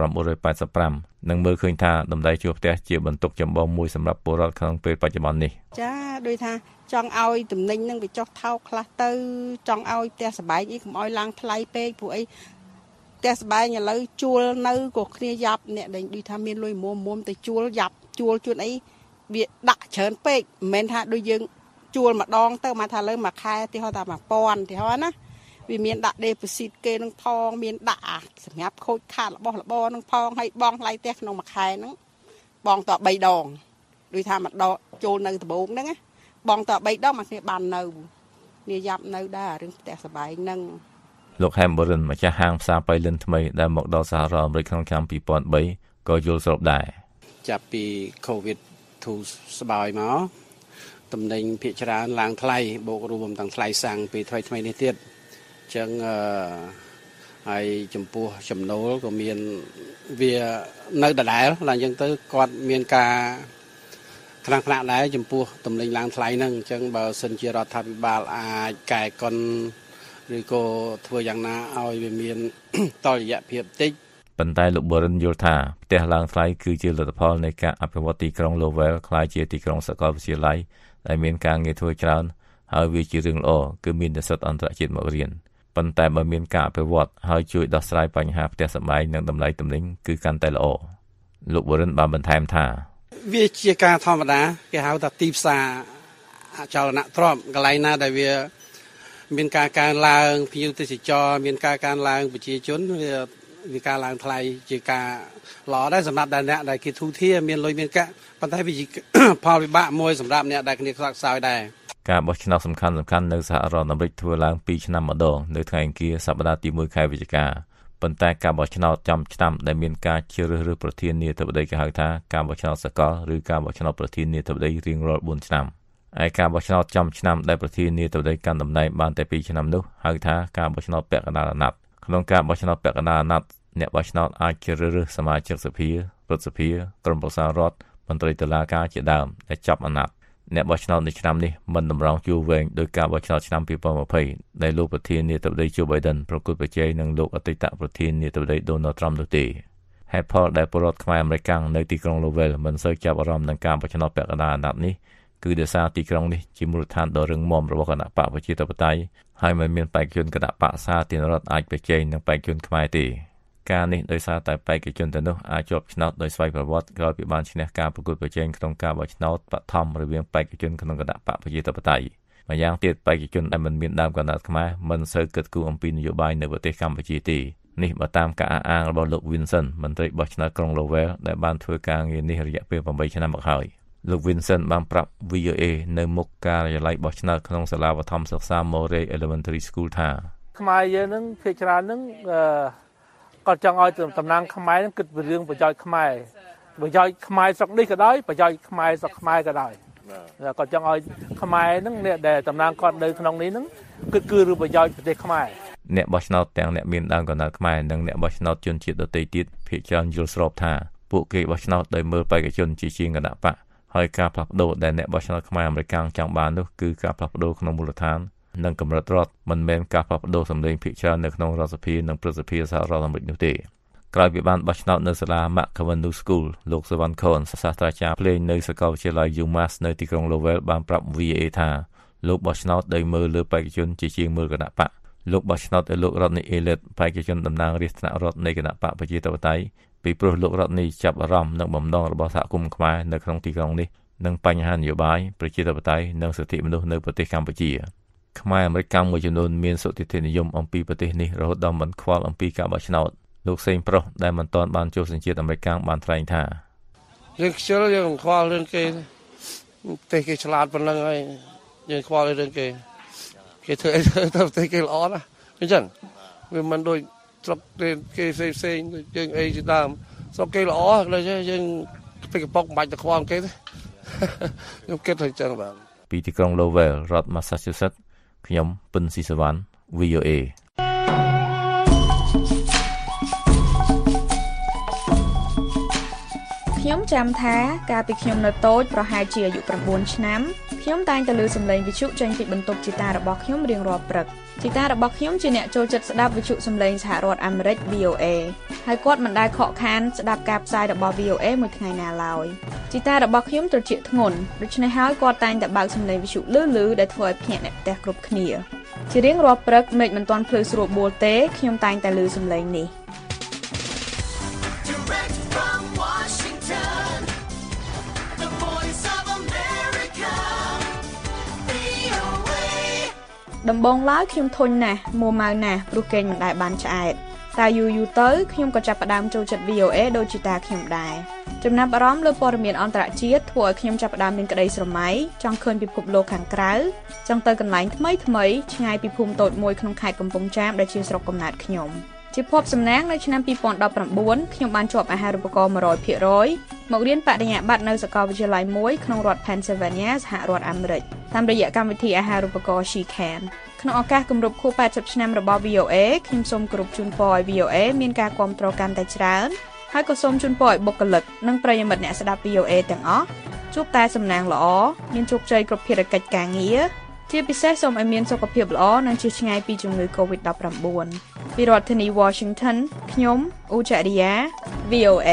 1985និងមើលឃើញថាតម្លៃជួលផ្ទះជាបន្ទុកចម្បងមួយសម្រាប់ពលរដ្ឋក្នុងពេលបច្ចុប្បន្ននេះចាដូចថាចង់ឲ្យតំណែងនឹងវាចុះថោកខ្លះទៅចង់ឲ្យផ្ទះសម្បែងអីកុំឲ្យឡើងថ្លៃពេកព្រោះអីផ្ទះសម្បែងឥឡូវជួលនៅក៏គ្នាយ៉ាប់អ្នកដែលដូចថាមានលុយមុំទៅជួលយ៉ាប់ជួលជួនអីវាដាក់ច្រើនពេកមិនមែនថាដូចយើងជួលម្ដងទៅមកថាលើមួយខែទីហោថា1000ទីហោណាវាមានដាក់ deposit គេនឹងផងមានដាក់សម្រាប់ខូចខាតរបស់របរនឹងផងហើយបងថ្លៃផ្ទះក្នុងមួយខែហ្នឹងបងត3ដងដូចថាម្ដងចូលនៅដំបូងហ្នឹងណាបងត3ដងមកគ្នាបាននៅគ្នាយ៉ាប់នៅដែររឿងផ្ទះសបាយហ្នឹងលោក Hamburton ម្ចាស់ហាងផ្សារប៉ៃលិនថ្មីដែលមកដល់សហរដ្ឋអាមេរិកក្នុងឆ្នាំ2003ក៏យល់ស្របដែរចាប់ពី COVID ធូរស្បើយមកតំណែងភាគច្រើនឡើងថ្លៃបូករួមទាំងថ្លៃសាំងពីថ្មីនេះទៀតចឹងហើយចំពោះចំណូលក៏មានវានៅដដែលឡើងអញ្ចឹងទៅគាត់មានការខ្លាំងៗដែរចំពោះតំណែងឡើងថ្លៃហ្នឹងអញ្ចឹងបើសិនជារដ្ឋាភិបាលអាចកែកុនឬក៏ធ្វើយ៉ាងណាឲ្យវាមានតលយៈភាពតិចប៉ុន្តែលោក Boren យល់ថាផ្ទះឡើងថ្លៃគឺជាលទ្ធផលនៃការអភិវឌ្ឍទីក្រុង Lowell ក្លាយជាទីក្រុងសាកលវិទ្យាល័យដែលមានការងារធ្វើច្រើនហើយវាជារឿងល្អគឺមាននិស្សិតអន្តរជាតិមករៀនប៉ុន្តែបើមានការអភិវឌ្ឍហើយជួយដោះស្រាយបញ្ហាផ្ទះសម្បែងនិងតម្លៃទំនិញគឺកាន់តែល្អលោក Boren បានបន្ថែមថាវាជាការធម្មតាគេហៅថាទីផ្សារអចលនទ្រព្យកន្លែងណាដែលវាមានការកើនឡើងភ្ញៀវទេសចរមានការកើនឡើងប្រជាជនវាការឡើងថ្លៃជាការល្អដែរសម្រាប់អ្នកដែលគេធូរធារមានលុយមានកាក់ប៉ុន្តែវាជាផលវិបាកមួយសម្រាប់អ្នកដែលគ្នាខ្សត់ខ្សោយដែរការបោះឆ្នោតសំខាន់ៗនៅសហរដ្ឋអាមេរិកធ្វើឡើង2ឆ្នាំម្ដងនៅថ្ងៃអង្គារសប្តាហ៍ទី1ខែវិច្ឆិកាប៉ុន្តែការបោះឆ្នោតចំឆ្នាំដែលមានការជ្រើសរើសប្រធានាធិបតីគេហៅថាការបោះឆ្នោតសកលឬការបោះឆ្នោតប្រធានាធិបតីរៀងរាល់4ឆ្នាំឯការបោះឆ្នោតចំឆ្នាំដែលប្រធានាធិបតីកាន់តំណែងបានតែ2ឆ្នាំនោះហៅថាការបោះឆ្នោតពាក់កណ្ដាលអាណត្តិក្នុងការបោះឆ្នោតពាក់កណ្ដាលអាណត្តិអ្នកបោះឆ្នោតអាចជ្រើសរើសសមាជិកសភាព្រឹទ្ធសភាក្រុមប្រឹក្សារដ្ឋមន្ត្រីតុលាការជាដើមដែលចប់អាណត្តិអ្នកបោះឆ្នោតនៅឆ្នាំនេះមិនតម្រង់យូរវែងដោយការបោះឆ្នោតឆ្នាំ2020ដែលលោកប្រធានាធិបតី Joe Biden ប្រកួតប្រជែងនឹងលោកអតីតប្រធានាធិបតី Donald Trump នោះទេហេតុផលដែលពលរដ្ឋខ្មែរអាមេរិកនៅទីក្រុង Lowell មិនសូវចាប់អារម្មណ៍នឹងការបោះឆ្នោតពាក់កណ្ដាលអាណត្តិនេះគឺដោយសារទីក្រុងនេះជាមូលដ្ឋានដ៏រឹងមាំរបស់គណបកប្រជាធិបតេយ្យហើយមិនមានបេក្ខជនគណបកសាធារណរដ្ឋអាចប្រជែងនឹងបេក្ខជនខ្មែរទេការនេះដោយសារតែបេក្ខជនទាំងនោះអាចជាប់ឆ្នោតដោយស្វ័យប្រវត្តិក្រោយពីបានឈ្នះការប្រកួតប្រជែងក្នុងការបោះឆ្នោតបឋមរវាងបេក្ខជនក្នុងគណបកប្រជាធិបតេយ្យម្យ៉ាងទៀតបេក្ខជនដែលមិនមានដើមកំណើតខ្មែរមិនសូវគិតគូរអំពីនយោបាយនៅប្រទេសកម្ពុជាទេនេះបើតាមការអះអាងរបស់លោក Vincent មន្ត្រីបោះឆ្នោតក្រុង Lowell ដែលបានធ្វើការងារនេះរយៈពេល8ឆ្នាំមកហើយលោក Vincent បានប្រាប់ VOA នៅមុខការិយាល័យបោះឆ្នោតក្នុងសាលាបឋមសិក្សា Moray Elementary School ថាខ្មែរយើងនឹងភាគច្រើននឹងគាត់ចង់ឲ្យតំណាងខ្មែរនឹងគិតពីរឿងប្រយោជន៍ខ្មែរប្រយោជន៍ខ្មែរស្រុកនេះក៏ដោយប្រយោជន៍ខ្មែរស្រុកខ្មែរក៏ដោយគាត់ចង់ឲ្យខ្មែរហ្នឹងអ្នកដែលតំណាងគាត់នៅក្នុងនេះហ្នឹងគឺឬប្រយោជន៍ប្រទេសខ្មែរអ្នកបោះឆ្នោតទាំងអ្នកមានដើមកំណើតខ្មែរនិងអ្នកបោះឆ្នោតជនជាតិដទៃទៀតភាគច្រើនយល់ស្របថាពួកគេបោះឆ្នោតដោយមើលបេក្ខជនជាជាងគណៈបកហើយការផ្លាស់ប្ដូរដែលអ្នកបោះឆ្នោតខ្មែរអាមេរិកចង់បាននោះគឺការផ្លាស់ប្ដូរក្នុងមូលដ្ឋាននិងកម្រិតរដ្ឋមិនមែនការផ្លាស់ប្ដូរសម្លេងភាគច្រើននៅក្នុងរដ្ឋសភានិងព្រឹទ្ធសភាសហរដ្ឋអាមេរិកនោះទេក្រោយពីបានបោះឆ្នោតនៅសាលា McCavan School លោក Savan Cohen សាស្ត្រាចារ្យភ្លេងនៅសាកលវិទ្យាល័យ UMass នៅទីក្រុង Lowell បានប្រាប់ VOA ថាលោកបោះឆ្នោតដោយមើលលើបេក្ខជនជាជាងមើលគណៈបកលោកបោះឆ្នោតឲ្យលោករដ្ឋនីអេលិតបេក្ខជនតំណាងរាស្ត្រថ្នាក់រដ្ឋនៃគណៈបកប្រជាធិបតេយ្យពីព្រោះលោករដ្ឋនីចាប់អារម្មណ៍នឹងបំណងរបស់សហគមន៍ខ្មែរនៅក្នុងទីក្រុងនេះនិងបញ្ហានយោបាយប្រជាធិបតេយ្យនិងសិទ្ធិមនុស្សនៅប្រទេសកម្ពុជាខ្មែរអាមេរិកមួយចំនួនមានសុតិធិនិយមអំពីប្រទេសនេះរហូតដល់មិនខ្វល់អំពីការបោះឆ្នោតលោកសេងប្រុសដែលមិនទាន់បានចូលសញ្ជាតិអាមេរិកបានថ្លែងថាយើងខ្ជិលយើងខ្វល់រឿងគេប្រទេសគេឆ្លាតប៉ុណ្ណឹងហើយយើងខ្វល់រឿងគេធ្វើអីទៅប្រទេសគេល្អណាស់អញ្ចឹងវាមិនដូចស្រុកគេផ្សេងដូចយើងអីជាដើមស្រុកគេល្អដូចយើងពីកំប៉ុកមិនបាច់ទៅខ្វល់គេទេខ្ញុំគិតថាអញ្ចឹងបាទពីទីក្រុង Lowell រដ្ឋ Massachusetts ខ្ញុំពិនស៊ីសវណ្ណ VOA ខ្ញុំចាំថាកាលពីខ្ញុំនៅតូចប្រហែលជាអាយុ9ឆ្នាំខ្ញុំតែងតែឮសំឡេងវិទ្យុចេញពីបន្ទប់ជីតារបស់ខ្ញុំរៀងរាល់ព្រឹកជីតារបស់ខ្ញុំជាអ្នកចូលចិត្តស្ដាប់វិទ្យុសំឡេងសហរដ្ឋអាមេរិក VOA ហើយគាត់មិនដែលខកខានស្ដាប់ការផ្សាយរបស់ VOA មួយថ្ងៃណាឡើយជីតារបស់ខ្ញុំត្រជាក់ធ្ងន់ដូច្នេះហើយគាត់តែងតែបើកសំឡេងវិទ្យុលឺដែលធ្វើឲ្យភ្នាក់អ្នកផ្ទះគ្រប់គ្នាជារៀងរាល់ព្រឹកមេឃមិនទាន់ភ្លឺស្រួលបួលទេខ្ញុំតែងតែឮសំឡេងនេះដំបងឡើយខ្ញុំធុញណាស់មួម៉ៅណាស់ព្រោះគេងមិនដែលបានឆ្អែតតែយូរទៅខ្ញុំក៏ចាប់ផ្ដើមចូលចិត្ត VOA ដូចជាតាខ្ញុំដែរចំណាប់អារម្មណ៍លើព័ត៌មានអន្តរជាតិធ្វើឲ្យខ្ញុំចាប់ផ្ដើមមានក្តីស្រមៃចង់ឃើញពិភពលោកខាងក្រៅចង់ទៅកន្លែងថ្មីឆ្ងាយពីភូមិតូចមួយក្នុងខេត្តកំពង់ចាមដែលជាស្រុកកំណើតខ្ញុំជាភ័ព្វសំណាងនៅឆ្នាំ2019ខ្ញុំបានជាប់អាហារូបករណ៍ 100% មករៀនបរិញ្ញាបត្រនៅសាកលវិទ្យាល័យមួយក្នុងរដ្ឋ Pennsylvania សហរដ្ឋអាមេរិកតាមរយៈកម្មវិធីអាហារូបករណ៍ She Can ក្នុងឱកាសគម្រប់ខួប80ឆ្នាំរបស់ VOA ខ្ញុំសូមគោរពជូនពរឲ្យ VOA មានការគាំទ្រកាន់តែច្រើនហើយក៏សូមជូនពរឲ្យបុគ្គលិកនិងប្រិយមិត្តអ្នកស្ដាប់ VOA ទាំងអស់ជួបតែសំណាងល្អមានជោគជ័យគ្រប់ភារកិច្ចការងារជាពិសេសសូមឲ្យមានសុខភាពល្អនិងជៀសឆ្ងាយពីជំងឺ COVID-19 ពីរដ្ឋធានី Washington ខ្ញុំអ៊ូចារីយ៉ា VOA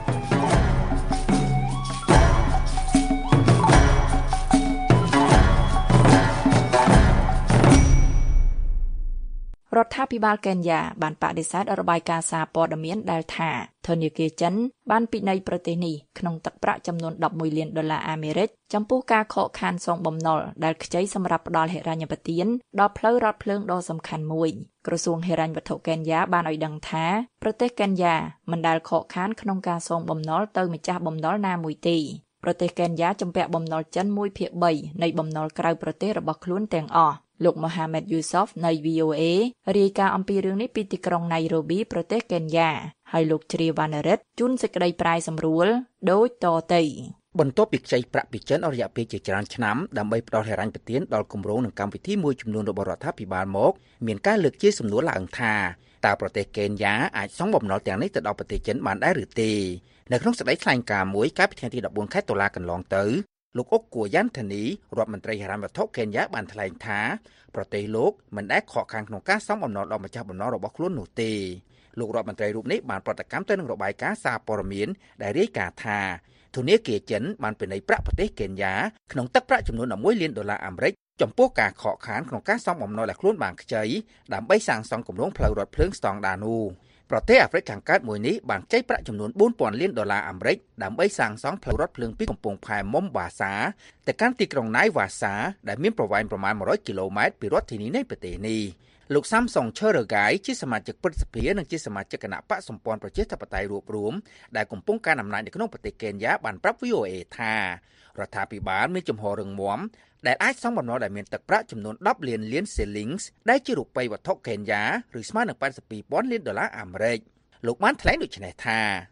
រដ្ឋាភិបាលកេនយ៉ាបានបដិសេធរបាយការណ៍សារព័ត៌មានដែលថាធនាគារចិនបានពិន័យប្រទេសនេះក្នុងទឹកប្រាក់ចំនួន$11 លានអាមេរិកចំពោះការខកខានសងបំណុលដែលខ្ចីសម្រាប់ផ្ដល់ហិរញ្ញប្បទានដល់ផ្លូវរថភ្លើងដ៏សំខាន់មួយក្រសួងហិរញ្ញវត្ថុកេនយ៉ាបានឲ្យដឹងថាប្រទេសកេនយ៉ាមិនដែលខកខានក្នុងការសងបំណុលទៅម្ចាស់បំណុលណាមួយទេប្រទេសកេនយ៉ាជំពាក់បំណុលចិន1/3នៃបំណុលក្រៅប្រទេសរបស់ខ្លួនទាំងអស់លោក Mohamed Yusuf នៃ VOA រាយការណ៍អំពីរឿងនេះពីទីក្រុង Nairobi ប្រទេសកេនយ៉ាហើយលោកជ្រាវវណ្ណរិទ្ធជូនសេចក្តីប្រាយសម្រួលដូចតទៅបន្ទាប់ពីខ្ចីប្រាក់ពីចិនអស់រយៈពេលជាច្រើនឆ្នាំដើម្បីផ្ដល់ហិរញ្ញប្បទានដល់គម្រោងនិងកម្មវិធីមួយចំនួនរបស់រដ្ឋាភិបាលមកមានការលើកជាសំណួរឡើងថាតើប្រទេសកេនយ៉ាអាចសងបំណុលទាំងនេះទៅដល់ប្រទេសចិនបានដែរឬទេនៅក្នុងសេចក្តីថ្លែងការណ៍មួយកាលពីថ្ងៃទី14ខែតុលាកន្លងទៅលោកអុកគួយ៉ាន់ធានីរដ្ឋមន្ត្រីហិរញ្ញវត្ថុកេនយ៉ាបានថ្លែងថាប្រទេសលោកមិនដែលខកខានក្នុងការសងបំណុលដល់ម្ចាស់បំណុលរបស់ខ្លួននោះទេលោករដ្ឋមន្ត្រីរូបនេះបានប្រតិកម្មទៅនឹងរបាយការណ៍សារព័ត៌មានដែលរាយការណ៍ថាធនាគារចិនបានពិន័យប្រាក់ប្រទេសកេនយ៉ាក្នុងទឹកប្រាក់ចំនួន$11 លានអាមេរិកចំពោះការខកខានក្នុងការសងបំណុលដែលខ្លួនបានខ្ចីដើម្បីសាងសង់គម្រោងផ្លូវរថភ្លើងស្តង់ដារនោះប្រទេសអាហ្វ្រិកខាងកើតមួយនេះបានខ្ចីប្រាក់ចំនួន$4,000 លានអាមេរិកដើម្បីសាងសង់ផ្លូវរថភ្លើងពីកំពង់ផែមុំបាសាទៅកាន់ទីក្រុងណៃវ៉ាសាដែលមានប្រវែងប្រមាណ100គីឡូម៉ែត្រពីរដ្ឋធានីនៃប្រទេសនេះលោកសាំសុងឈើរហ្គាយជាសមាជិកព្រឹទ្ធសភានិងជាសមាជិកគណៈបកសម្ព័ន្ធប្រជាធិបតេយ្យរួបរวมដែលកំពុងកាន់អំណាចនៅក្នុងប្រទេសកេនយ៉ាបានប្រាប់ VOA ថារដ្ឋាភិបាលមានជំហររឹងមាំដែលអាចសងបំណុលដែលមានទឹកប្រាក់ចំនួន$10 លានសេលីងដែលជារូបិយវត្ថុកេនយ៉ាឬស្មើនឹង$82,000 លានអាមេរិកលោកបានថ្លែងដូចនេះថា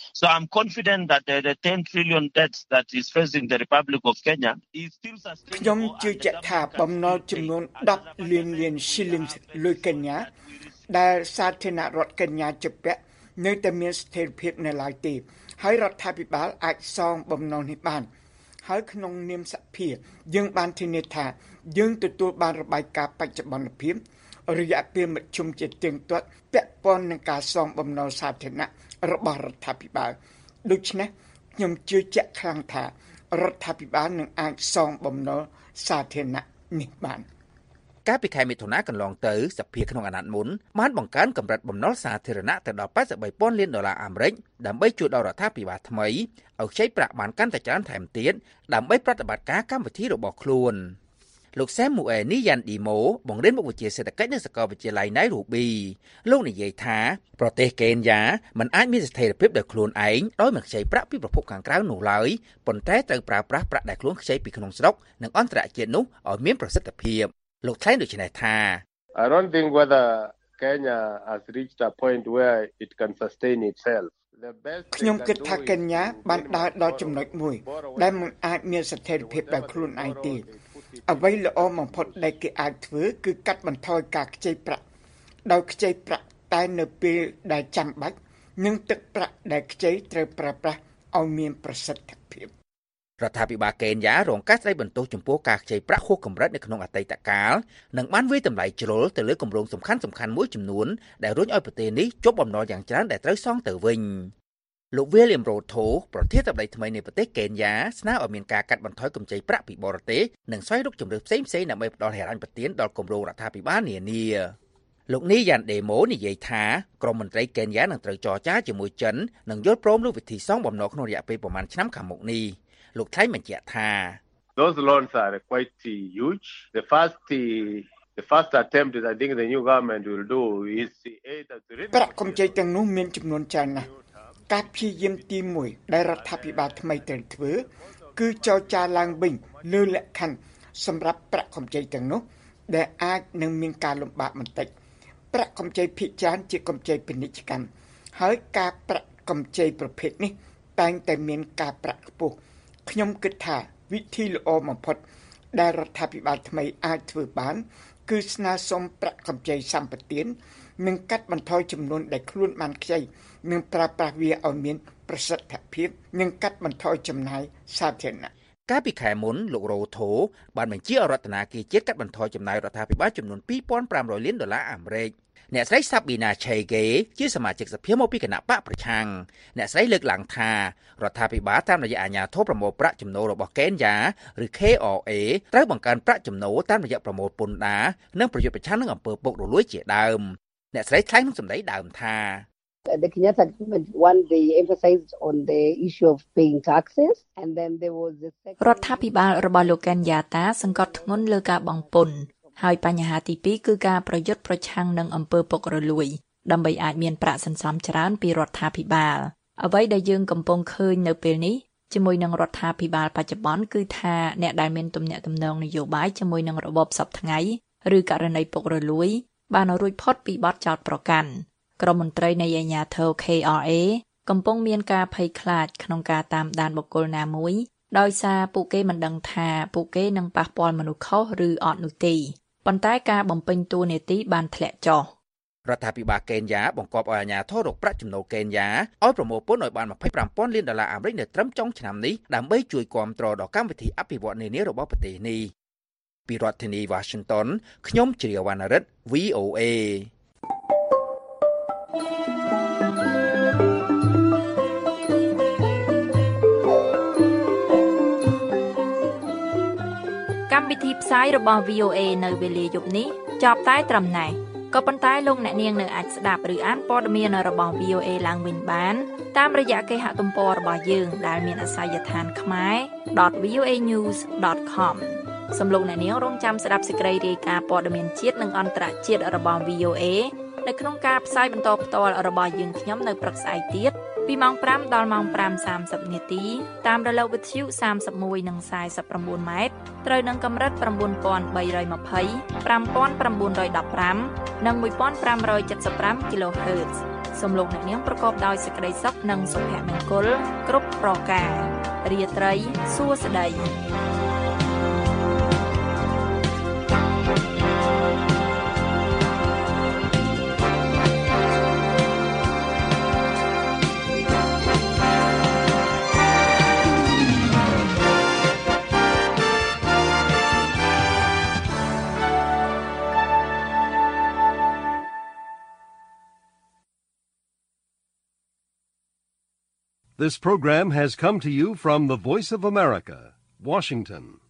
So I'm confident that the 10 trillion debts that is facing the Republic of Kenya is still sustainable. ខ្ញុំជឿជាក់ថាបំណុលចំនួន10លានឈីលីងលុយកេញាដែលសាធារណរដ្ឋកេញាជាពាក់នៅតែមានស្ថិរភាពនៅឡើយទេហើយរដ្ឋាភិបាលអាចសងបំណុលនេះបានហើយក្នុងនាមសភាយើងបានធានាថាយើងទទួលបានរបាយការណ៍បច្ចុប្បន្នភាពរយៈពេលមធ្យមជាទៀងទាត់ពាក់ព័ន្ធនឹងការសងបំណុលសាធារណៈរបស់រដ្ឋាភិបាលដូច្នេះខ្ញុំជឿជាក់ខ្លាំងថារដ្ឋាភិបាលនឹងអាចសងបំណុលសាធារណៈនេះបានកាលពីខែមិថុនាកន្លងទៅសភាក្នុងអាណត្តិមុនបានបង្កើនកម្រិតបំណុលសាធារណៈទៅដល់$83,000 លានអាមេរិកដើម្បីជួយដល់រដ្ឋាភិបាលថ្មីឲ្យខ្ចីប្រាក់បានកាន់តែច្រើនថែមទៀតដើម្បីប្រតិបត្តិការកម្មវិធីរបស់ខ្លួនលោក Samuel Nyandimo បង្រៀនមុខវិជ្ជាសេដ្ឋកិច្ចនៅសាកលវិទ្យាល័យ Nairobi លោកនិយាយថាប្រទេសកេនយ៉ាមិនអាចមានស្ថិរភាពដោយខ្លួនឯងដោយមិនខ្ចីប្រាក់ពីប្រភពខាងក្រៅនោះឡើយប៉ុន្តែត្រូវប្រើប្រាស់ប្រាក់ដែលខ្លួនខ្ចីពីក្នុងស្រុកនិងអន្តរជាតិនោះឲ្យមានប្រសិទ្ធភាពលោកថ្លែងដូចនេះថា I don't think whether Kenya has reached a point where it can sustain itself. ខ្ញុំគិតថាកេនយ៉ាបានដើរដល់ចំណុចមួយដែលមិនអាចមានស្ថិរភាពដោយខ្លួនឯងទេអ្វីល្អបំផុតដែលគេអាចធ្វើគឺកាត់បន្ថយការខ្ចីប្រាក់ដោយខ្ចីប្រាក់តែនៅពេលដែលចាំបាច់និងទឹកប្រាក់ដែលខ្ចីត្រូវប្រើប្រាស់ឲ្យមានប្រសិទ្ធភាពរដ្ឋាភិបាលកេនយ៉ារងការស្ដីបន្ទោសចំពោះការខ្ចីប្រាក់ហួសកម្រិតនៅក្នុងអតីតកាលនិងបានវាយតម្លៃជ្រុលទៅលើគម្រោងសំខាន់ៗមួយចំនួនដែលរុញឲ្យប្រទេសនេះជាប់បំណុលយ៉ាងច្រើនដែលត្រូវសងទៅវិញលោក William Ruto ប្រធានាធិបតីថ្មីនៃប្រទេសកេនយ៉ាស្នើឲ្យមានការកាត់បន្ថយកម្ចីប្រាក់ពីបរទេសនិងស្វែងរកជំរើសផ្សេងៗដើម្បីផ្ដល់ហិរញ្ញប្បទានដល់គម្រោងរដ្ឋាភិបាលនានាលោកនីយ៉ាន់ដេម៉ូនិយាយថាក្រមមន្ត្រីកេនយ៉ានឹងត្រូវចរចាជាមួយចិននិងយល់ព្រមលើវិធីសងបំណុលក្នុងរយៈពេលប្រមាណឆ្នាំខាងមុខនេះលោកថ្លែងបញ្ជាក់ថា Those loans are quite huge. The first attempt that I think the new government will do is either to ប្រាក់កម្ចីទាំងនោះមានចំនួនច្រើនណាស់ការព្យាយាមទី1ដែលរដ្ឋាភិបាលថ្មីត្រូវធ្វើគឺចរចាឡើងវិញលើលក្ខខណ្ឌសម្រាប់ប្រាក់កម្ចីទាំងនោះដែលអាចនឹងមានការលំបាកបន្តិចប្រាក់កម្ចីភាគច្រើនជាកម្ចីពាណិជ្ជកម្មហើយការប្រាក់កម្ចីប្រភេទនេះតែងតែមានការប្រាក់ខ្ពស់ខ្ញុំគិតថាវិធីល្អបំផុតដែលរដ្ឋាភិបាលថ្មីអាចធ្វើបានគឺស្នើសុំប្រាក់កម្ចីសម្បទាននិងកាត់បន្ថយចំនួនដែលខ្លួនបានខ្ចីនិងប្រើប្រាស់វាឲ្យមានប្រសិទ្ធភាពនិងកាត់បន្ថយចំណាយសាធារណៈកាលពីខែមុនលោករ៉ូថូបានបញ្ជាឲ្យរដ្ឋាភិបាលជាតិកាត់បន្ថយចំណាយរដ្ឋាភិបាលចំនួន$2,500 លានអាមេរិកអ្នកស្រី Sabina Chege ជាសមាជិកសភាមកពីគណៈបកប្រឆាំងអ្នកស្រីលើកឡើងថារដ្ឋាភិបាលតាមរយៈអាជ្ញាធរប្រមូលប្រាក់ចំណូលរបស់កេនយ៉ាឬ KRA ត្រូវបង្កើនប្រាក់ចំណូលតាមរយៈប្រមូលពន្ធដារនិងប្រយុទ្ធប្រឆាំងនឹងអំពើពុករលួយជាដើមអ្នកស្រីថ្លែងក្នុងសម្ដីដើមថា The Kenyatta government one they emphasized on the issue of paying taxes and then there was the រដ្ឋាភិបាលរបស់លោកកេនយ៉ាតាសង្កត់ធ្ងន់លើការបង់ពន្ធហើយបញ្ហាទី2គឺការប្រយុទ្ធប្រឆាំងនឹងអំពើពុករលួយដើម្បីអាចមានប្រាក់សន្សំច្រើនពីរដ្ឋាភិបាលអ្វីដែលយើងកំពុងឃើញនៅពេលនេះជាមួយនឹងរដ្ឋាភិបាលបច្ចុប្បន្នគឺថាអ្នកដែលមានទំនាក់ទំនងនយោបាយជាមួយនឹងរបបសពថ្ងៃឬករណីពុករលួយបានរួចផុតពីបទចោទប្រកាន់ក្រមមន្ត្រីនៃអាជ្ញាធរ KRA កំពុងមានការភ័យខ្លាចក្នុងការតាមដានបុគ្គលណាមួយដោយសារពួកគេមិនដឹងថាពួកគេនឹងប៉ះពាល់មនុស្សខុសឬអត់នោះទេប៉ុន្តែការបំពេញតួនាទីបានធ្លាក់ចុះរដ្ឋាភិបាលកេនយ៉ាបង្គាប់ឲ្យអាជ្ញាធររកប្រាក់ចំណូលកេនយ៉ាឲ្យប្រមូលពន្ធឲ្យបាន$25,000 លានអាមេរិកនៅត្រឹមចុងឆ្នាំនេះដើម្បីជួយគាំទ្រដល់កម្មវិធីអភិវឌ្ឍនានារបស់ប្រទេសនេះពីរដ្ឋធានី Washington ខ្ញុំជ្រាវវណ្ណរិទ្ធ VOA កម្មវិធីផ្សាយរបស់ VOA នៅវេលាយប់នេះចប់តែត្រឹមណេះក៏ប៉ុន្តែលោកអ្នកនាងនៅអាចស្ដាប់ឬអានព័ត៌មានរបស់ VOA ឡើងវិញបានតាមរយៈគេហទំព័ររបស់យើងដែលមានអាសយដ្ឋានkhmer.voanews.com សូមលោកអ្នកនាងរងចាំស្ដាប់សេចក្តីរាយការណ៍ព័ត៌មានជាតិនិងអន្តរជាតិរបស់ VOA នៅក្នុងការផ្សាយបន្តផ្ទាល់របស់យើងខ្ញុំនៅព្រឹកស្អែកទៀតពីម៉ោង 5 ដល់ម៉ោង 5:30 នាទីតាមរលកវិទ្យុ31និង49ម៉ែត្រត្រូវនឹងកម្រិត 9320 5915 និង 1575 kHz សូមលោកអ្នកនាងប្រកបដោយសេចក្តីសុខនិងសុភមង្គលគ្រប់ប្រការរាត្រីសួស្តី This program has come to you from the Voice of America, Washington.